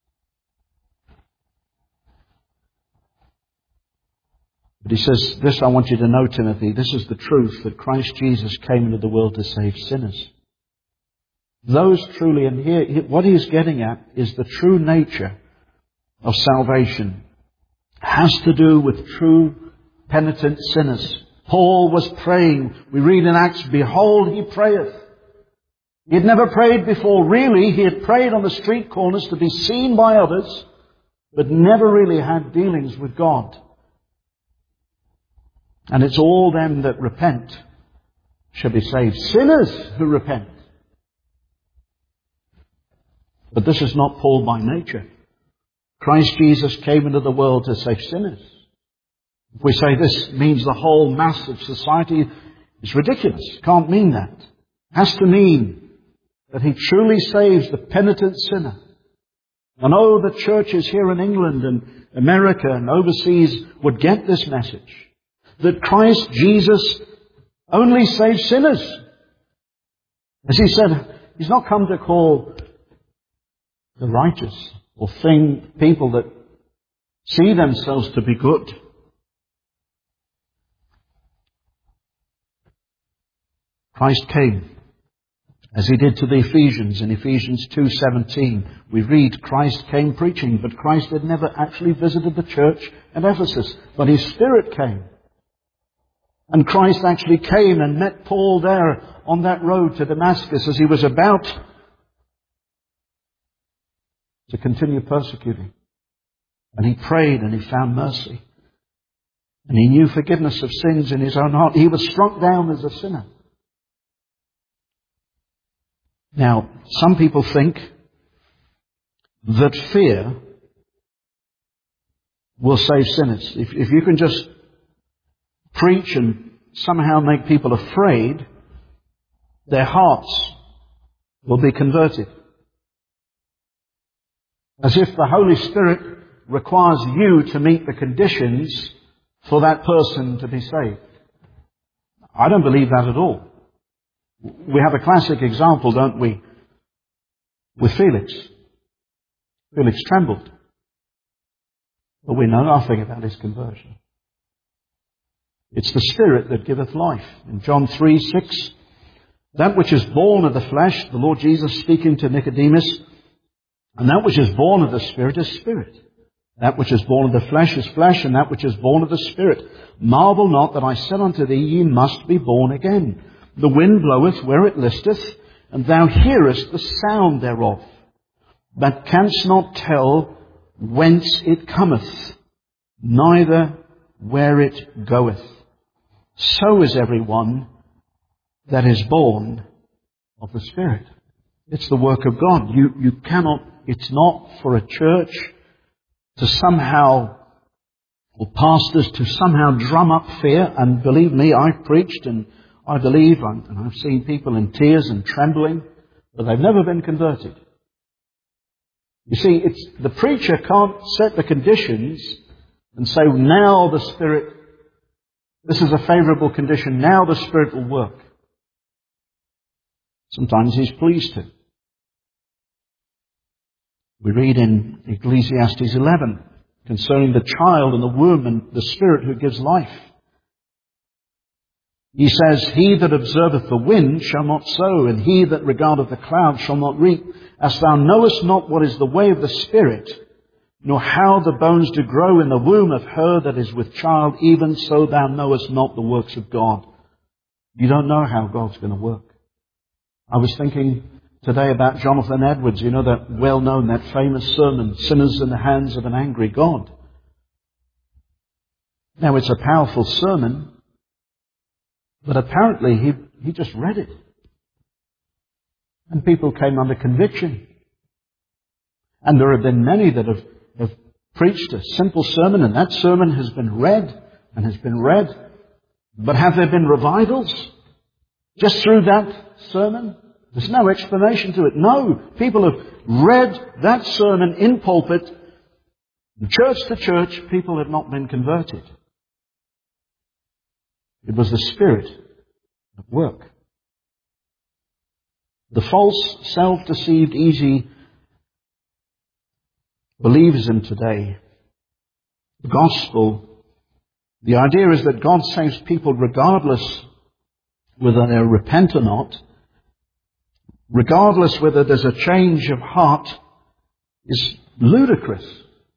But he says, this I want you to know, Timothy, this is the truth, that Christ Jesus came into the world to save sinners. Those truly, and here, what he's getting at is the true nature of salvation. Has to do with true penitent sinners. Paul was praying. We read in Acts, behold, he prayeth. He had never prayed before, really. He had prayed on the street corners to be seen by others, but never really had dealings with God. And it's all them that repent shall be saved. Sinners who repent. But this is not Paul by nature. Christ Jesus came into the world to save sinners. If we say this means the whole mass of society, it's ridiculous. Can't mean that. It has to mean that he truly saves the penitent sinner. And oh, the churches here in England and America and overseas would get this message. That Christ Jesus only saves sinners. As he said, he's not come to call the righteous or people that see themselves to be good. Christ came, as he did to the Ephesians in Ephesians 2:17. We read Christ came preaching, but Christ had never actually visited the church at Ephesus. But his Spirit came. And Christ actually came and met Paul there on that road to Damascus as he was about to continue persecuting. And he prayed and he found mercy. And he knew forgiveness of sins in his own heart. He was struck down as a sinner. Now, some people think that fear will save sinners. If you can just preach and somehow make people afraid, their hearts will be converted. As if the Holy Spirit requires you to meet the conditions for that person to be saved. I don't believe that at all. We have a classic example, don't we, with Felix. Felix trembled. But we know nothing about his conversion. It's the Spirit that giveth life. In John 3:6, that which is born of the flesh, the Lord Jesus speaking to Nicodemus, and that which is born of the Spirit is spirit. That which is born of the flesh is flesh, and that which is born of the Spirit. Marvel not that I said unto thee, ye must be born again. The wind bloweth where it listeth, and thou hearest the sound thereof, but canst not tell whence it cometh, neither where it goeth. So is everyone that is born of the Spirit. It's the work of God. You cannot, it's not for a church to somehow, or pastors to somehow drum up fear. And believe me, I've preached and I believe, and I've seen people in tears and trembling, but they've never been converted. You see, the preacher can't set the conditions and say, now the Spirit, this is a favorable condition, now the Spirit will work. Sometimes He's pleased to. We read in Ecclesiastes 11 concerning the child in the womb and the Spirit who gives life. He says, he that observeth the wind shall not sow, and he that regardeth the cloud shall not reap. As thou knowest not what is the way of the Spirit, nor how the bones do grow in the womb of her that is with child, even so thou knowest not the works of God. You don't know how God's going to work. I was thinking today about Jonathan Edwards, you know, that well-known, that famous sermon, Sinners in the Hands of an Angry God. Now, it's a powerful sermon, but apparently he just read it. And people came under conviction. And there have been many that have preached a simple sermon, and that sermon has been read and has been read. But have there been revivals just through that sermon? There's no explanation to it. No, people have read that sermon in pulpit, church to church, people have not been converted. It was the Spirit at work. The false, self-deceived, easy believism today, the gospel, the idea is that God saves people regardless whether they repent or not, regardless whether there's a change of heart, is ludicrous.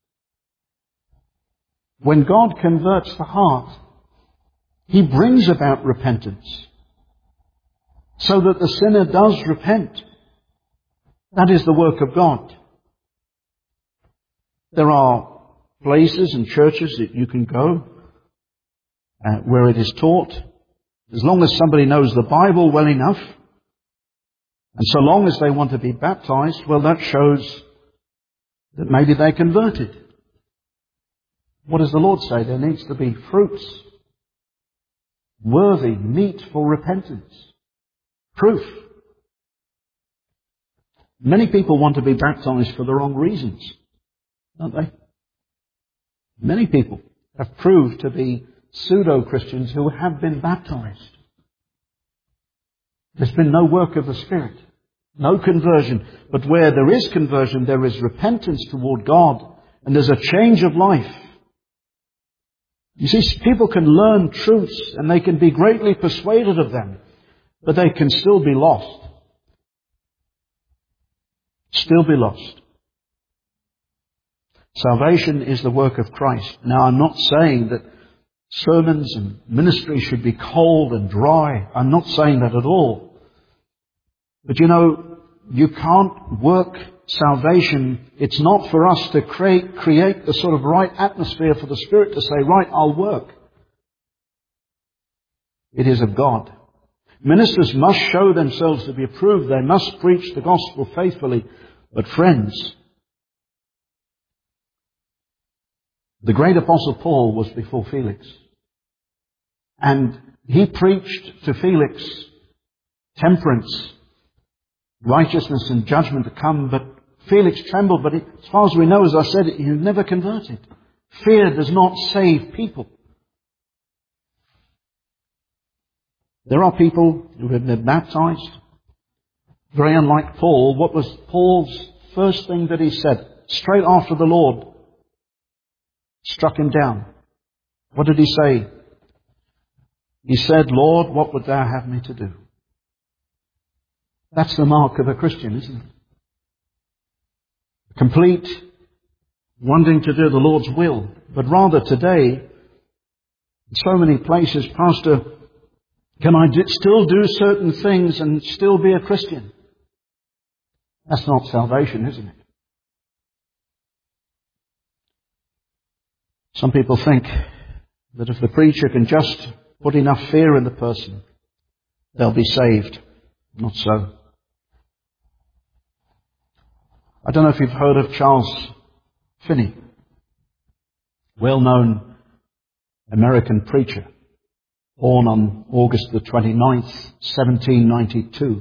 When God converts the heart, He brings about repentance so that the sinner does repent. That is the work of God. There are places and churches that you can go where it is taught, as long as somebody knows the Bible well enough, and so long as they want to be baptized, well, that shows that maybe they're converted. What does the Lord say? There needs to be fruits, worthy, meet for repentance. Proof. Many people want to be baptized for the wrong reasons, don't they? Many people have proved to be pseudo-Christians who have been baptized. There's been no work of the Spirit, no conversion. But where there is conversion, there is repentance toward God, and there's a change of life. You see, people can learn truths, and they can be greatly persuaded of them, but they can still be lost. Still be lost. Salvation is the work of Christ. Now, I'm not saying that sermons and ministry should be cold and dry. I'm not saying that at all. But you know, you can't work salvation. It's not for us to create the sort of right atmosphere for the Spirit to say, right, I'll work. It is of God. Ministers must show themselves to be approved. They must preach the gospel faithfully. But friends, the great Apostle Paul was before Felix. And he preached to Felix temperance, righteousness and judgment to come. But Felix trembled. But as far as we know, as I said, he was never converted. Fear does not save people. There are people who have been baptized. Very unlike Paul. What was Paul's first thing that he said? Straight after the Lord struck him down. What did he say? He said, Lord, what would thou have me to do? That's the mark of a Christian, isn't it? Complete wanting to do the Lord's will. But rather today, in so many places, Pastor, can I still do certain things and still be a Christian? That's not salvation, isn't it? Some people think that if the preacher can just put enough fear in the person, they'll be saved. Not so. I don't know if you've heard of Charles Finney, well-known American preacher, born on August the 29th, 1792.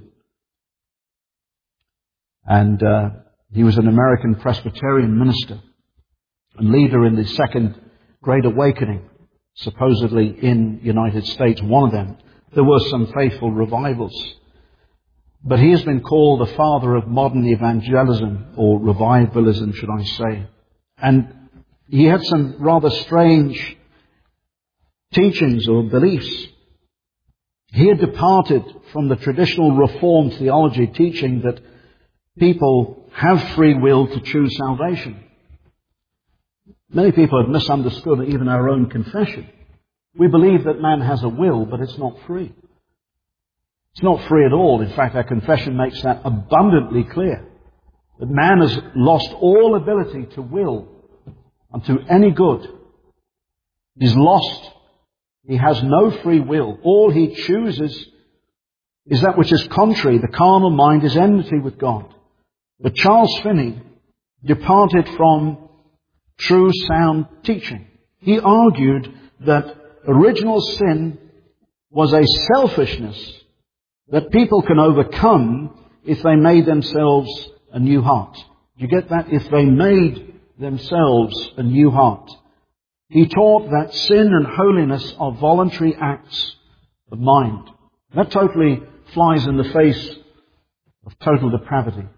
And he was an American Presbyterian minister and leader in the second Great Awakening, supposedly in the United States, one of them. There were some faithful revivals. But he has been called the father of modern evangelism, or revivalism, should I say. And he had some rather strange teachings or beliefs. He had departed from the traditional Reformed theology teaching that people have free will to choose salvation. Many people have misunderstood even our own confession. We believe that man has a will, but it's not free. It's not free at all. In fact, our confession makes that abundantly clear. That man has lost all ability to will unto any good. He's lost. He has no free will. All he chooses is that which is contrary. The carnal mind is enmity with God. But Charles Finney departed from true sound teaching. He argued that original sin was a selfishness that people can overcome if they made themselves a new heart. Do you get that? If they made themselves a new heart. He taught that sin and holiness are voluntary acts of mind. That totally flies in the face of total depravity.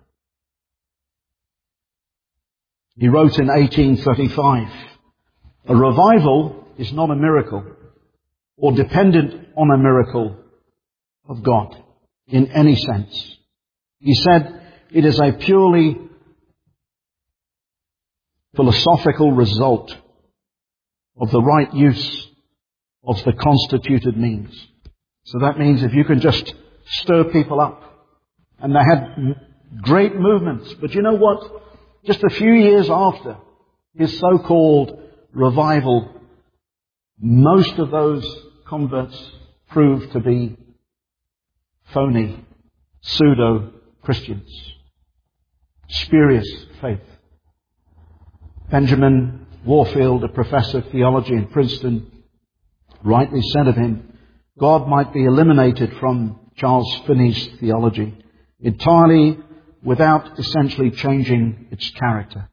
He wrote in 1835, "A revival is not a miracle or dependent on a miracle of God in any sense." He said, "It is a purely philosophical result of the right use of the constituted means." So that means if you can just stir people up. And they had great movements. But you know what? Just a few years after his so-called revival, most of those converts proved to be phony, pseudo-Christians. Spurious faith. Benjamin Warfield, a professor of theology in Princeton, rightly said of him, God might be eliminated from Charles Finney's theology entirely without essentially changing its character.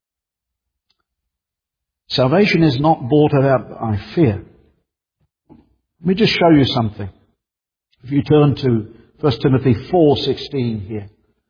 Salvation is not bought about by fear. Let me just show you something. If you turn to 1 Timothy 4:16 here.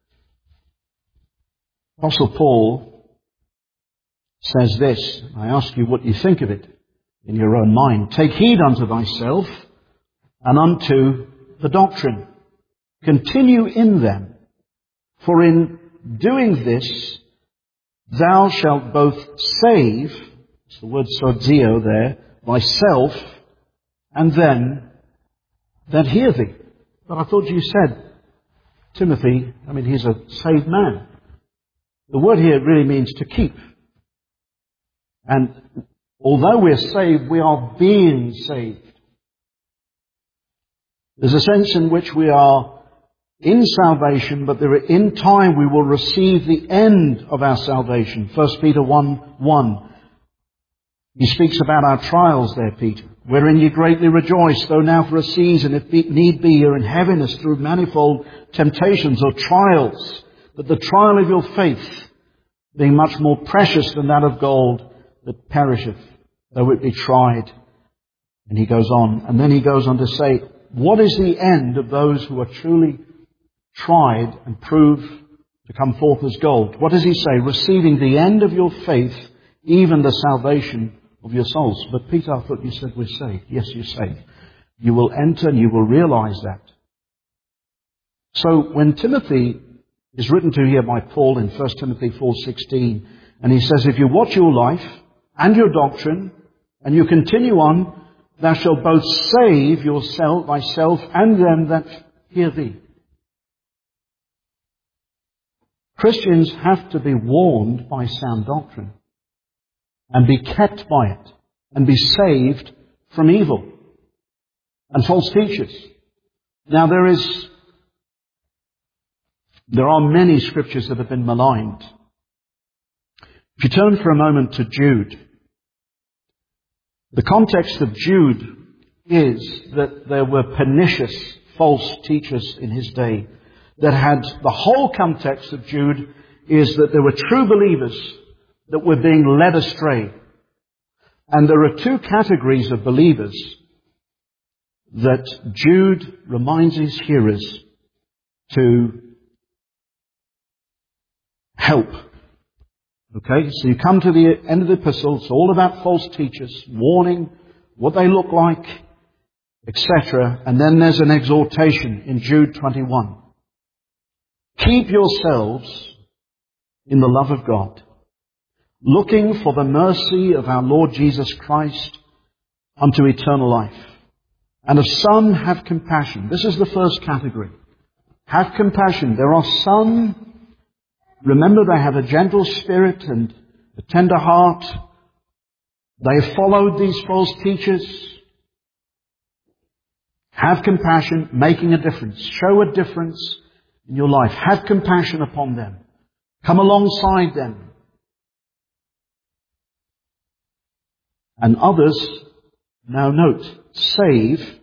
Apostle Paul says this. I ask you what you think of it in your own mind. "Take heed unto thyself and unto the doctrine. Continue in them. For in doing this, thou shalt both save," it's the word sozo there, "thyself and them that hear thee." But I thought you said, Timothy, he's a saved man. The word here really means to keep. And although we're saved, we are being saved. There's a sense in which we are in salvation, but in time we will receive the end of our salvation. 1 Peter 1:1. He speaks about our trials there, Peter. "Wherein ye greatly rejoice, though now for a season, if need be, you're in heaviness through manifold temptations or trials. But the trial of your faith, being much more precious than that of gold that perisheth, though it be tried." And he goes on. And then he goes on to say, what is the end of those who are truly tried and proved to come forth as gold? What does he say? "Receiving the end of your faith, even the salvation of your souls." But Peter, I thought you said we're saved. Yes, you're saved. You will enter and you will realize that. So when Timothy is written to here by Paul in 1 Timothy 4:16, and he says, if you watch your life and your doctrine, and you continue on, thou shalt both save thyself and them that hear thee. Christians have to be warned by sound doctrine and be kept by it and be saved from evil and false teachers. Now there are many scriptures that have been maligned. If you turn for a moment to Jude, the context of Jude is that there were pernicious false teachers in his day that had, the whole context of Jude is that there were true believers that were being led astray. And there are two categories of believers that Jude reminds his hearers to help. Okay, so you come to the end of the epistle, it's all about false teachers, warning, what they look like, etc. And then there's an exhortation in Jude 21. Keep yourselves in the love of God, looking for the mercy of our Lord Jesus Christ unto eternal life. And of some have compassion. This is the first category. Have compassion. There are some, remember, they have a gentle spirit and a tender heart. They have followed these false teachers. Have compassion, making a difference. Show a difference in your life. Have compassion upon them. Come alongside them. And others, now note, save,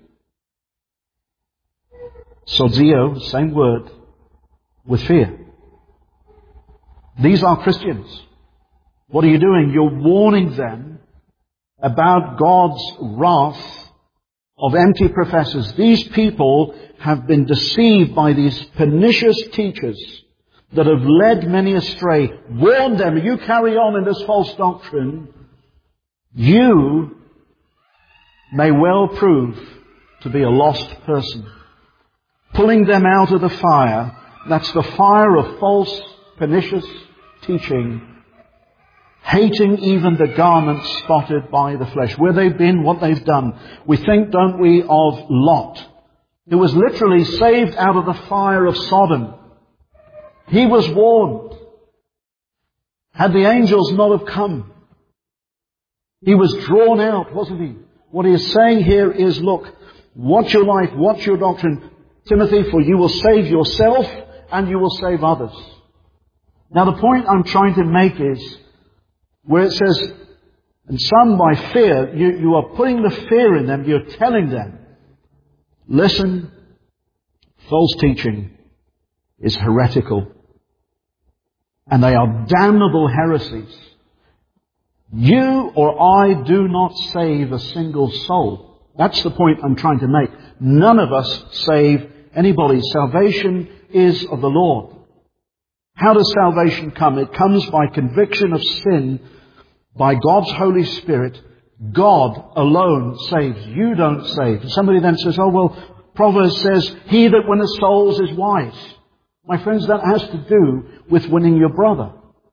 sozo, same word, with fear. These are Christians. What are you doing? You're warning them about God's wrath of empty professors. These people have been deceived by these pernicious teachers that have led many astray. Warn them, you carry on in this false doctrine, you may well prove to be a lost person. Pulling them out of the fire, that's the fire of false, pernicious teaching, hating even the garments spotted by the flesh. Where they've been, what they've done. We think, don't we, of Lot, who was literally saved out of the fire of Sodom. He was warned. Had the angels not have come, he was drawn out, wasn't he? What he is saying here is, look, watch your life, watch your doctrine, Timothy, for you will save yourself and you will save others. Now the point I'm trying to make is, where it says, and some by fear, you are putting the fear in them, you're telling them, listen, false teaching is heretical, and they are damnable heresies. You or I do not save a single soul. That's the point I'm trying to make. None of us save anybody. Salvation is of the Lord. How does salvation come? It comes by conviction of sin, by God's Holy Spirit. God alone saves. You don't save. Somebody then says, oh well, Proverbs says, he that winneth souls is wise. My friends, that has to do with winning your brother.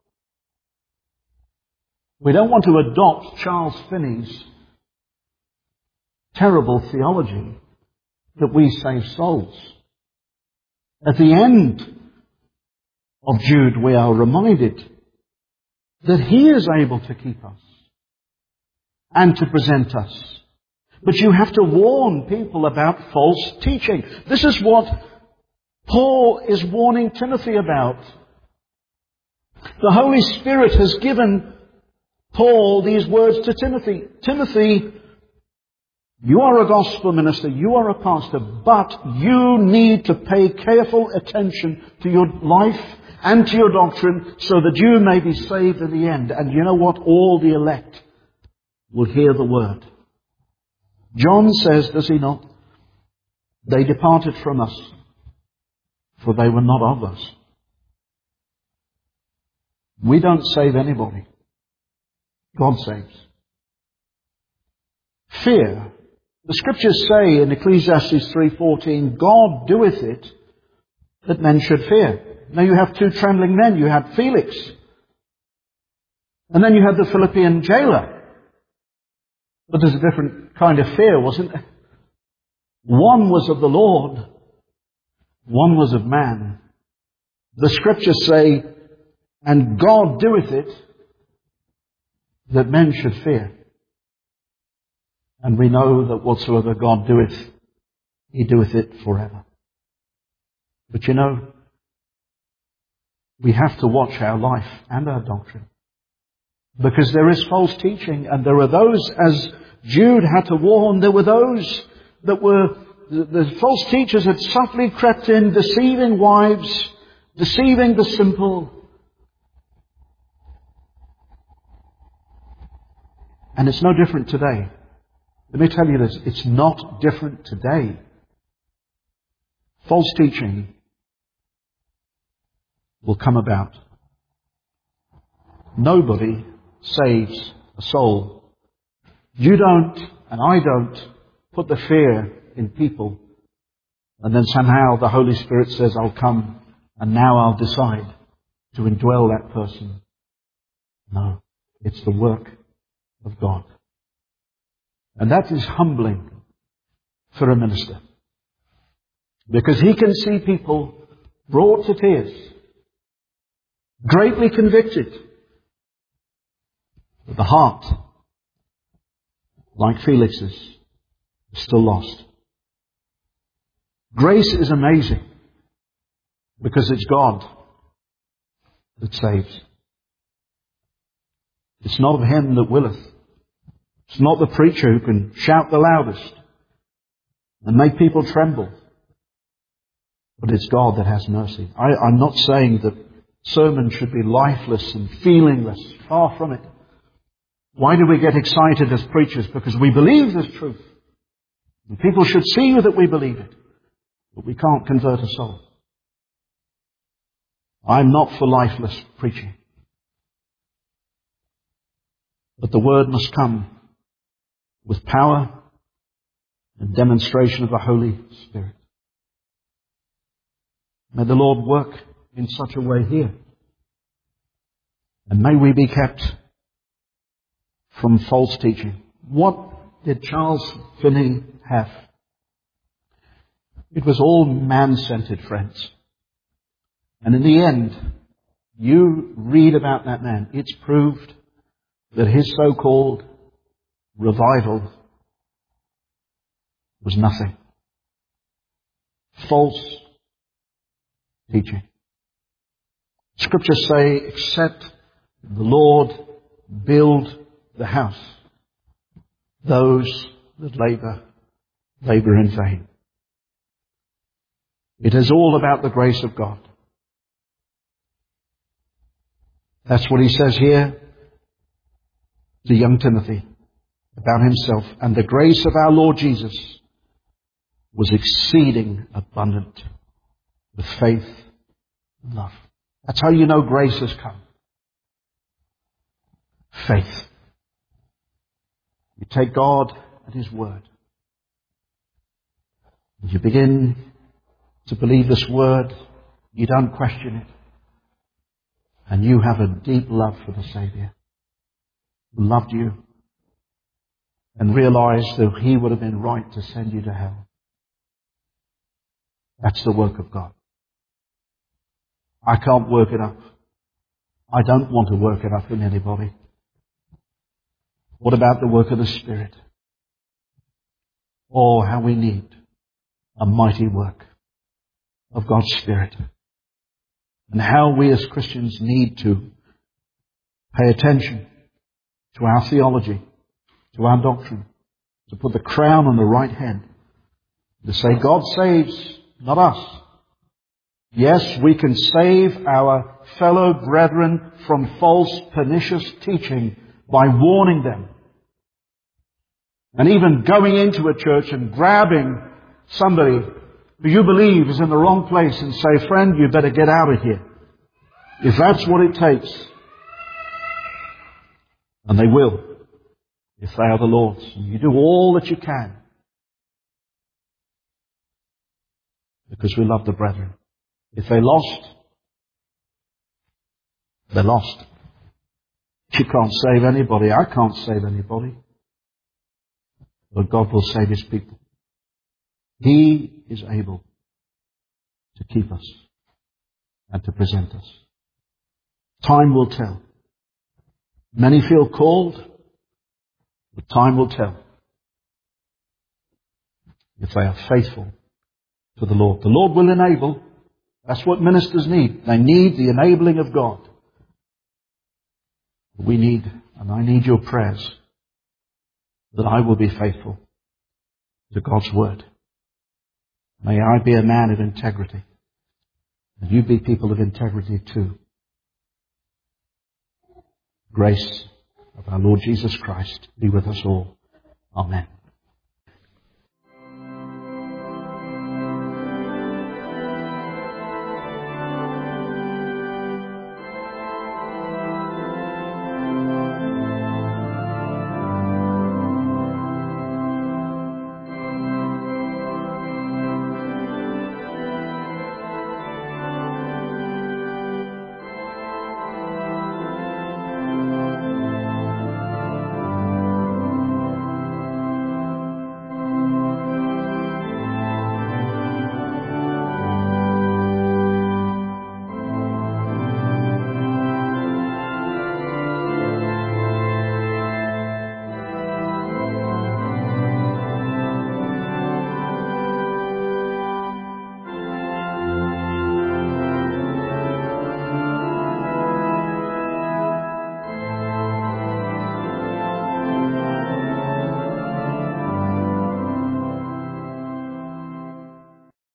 We don't want to adopt Charles Finney's terrible theology that we save souls. At the end of Jude, we are reminded that he is able to keep us and to present us. But you have to warn people about false teaching. This is what Paul is warning Timothy about. The Holy Spirit has given Paul these words to Timothy. Timothy, you are a gospel minister, you are a pastor, but you need to pay careful attention to your life and to your doctrine so that you may be saved in the end. And you know what? All the elect will hear the word. John says, does he not? They departed from us, for they were not of us. We don't save anybody. God saves. Fear. The scriptures say in Ecclesiastes 3:14, God doeth it that men should fear. Now you have two trembling men. You had Felix. And then you had the Philippian jailer. But there's a different kind of fear, wasn't there? One was of the Lord. One was of man. The scriptures say, and God doeth it that men should fear. And we know that whatsoever God doeth, he doeth it forever. But you know, we have to watch our life and our doctrine. Because there is false teaching, and there are those, as Jude had to warn, there were those that were, the false teachers had subtly crept in, deceiving wives, deceiving the simple. And it's no different today. Let me tell you this, it's not different today. False teaching will come about. Nobody saves a soul. You don't, and I don't, put the fear in people, and then somehow the Holy Spirit says, I'll come, and now I'll decide to indwell that person. No, it's the work of God. And that is humbling for a minister. Because he can see people brought to tears, greatly convicted, but the heart, like Felix's, is still lost. Grace is amazing because it's God that saves. It's not of him that willeth. It's not the preacher who can shout the loudest and make people tremble. But it's God that has mercy. I'm not saying that sermons should be lifeless and feelingless. Far from it. Why do we get excited as preachers? Because we believe this truth. And people should see that we believe it. But we can't convert a soul. I'm not for lifeless preaching. But the word must come with power and demonstration of the Holy Spirit. May the Lord work in such a way here. And may we be kept from false teaching. What did Charles Finney have? It was all man-centered, friends. And in the end, you read about that man. It's proved that his so-called revival was nothing. False teaching. Scriptures say, except the Lord build the house, those that labor in vain. It is all about the grace of God. That's what he says here to young Timothy about himself. And the grace of our Lord Jesus was exceeding abundant with faith and love. That's how you know grace has come. Faith. You take God at His word. You begin to believe this word. You don't question it. And you have a deep love for the Saviour who loved you and realized that He would have been right to send you to hell. That's the work of God. I can't work it up. I don't want to work it up in anybody. What about the work of the Spirit? Oh, how we need a mighty work of God's Spirit. And how we as Christians need to pay attention to our theology, to our doctrine, to put the crown on the right head, to say God saves, not us. Yes, we can save our fellow brethren from false, pernicious teaching by warning them. And even going into a church and grabbing somebody who you believe is in the wrong place and say, friend, you better get out of here. If that's what it takes. And they will, if they are the Lord's. And you do all that you can. Because we love the brethren. If they're lost, they're lost. You can't save anybody. I can't save anybody. But God will save His people. He is able to keep us and to present us. Time will tell. Many feel called, but time will tell if they are faithful to the Lord. The Lord will enable. That's what ministers need. They need the enabling of God. We need, and I need your prayers, that I will be faithful to God's word. May I be a man of integrity, and you be people of integrity too. Grace of our Lord Jesus Christ be with us all. Amen.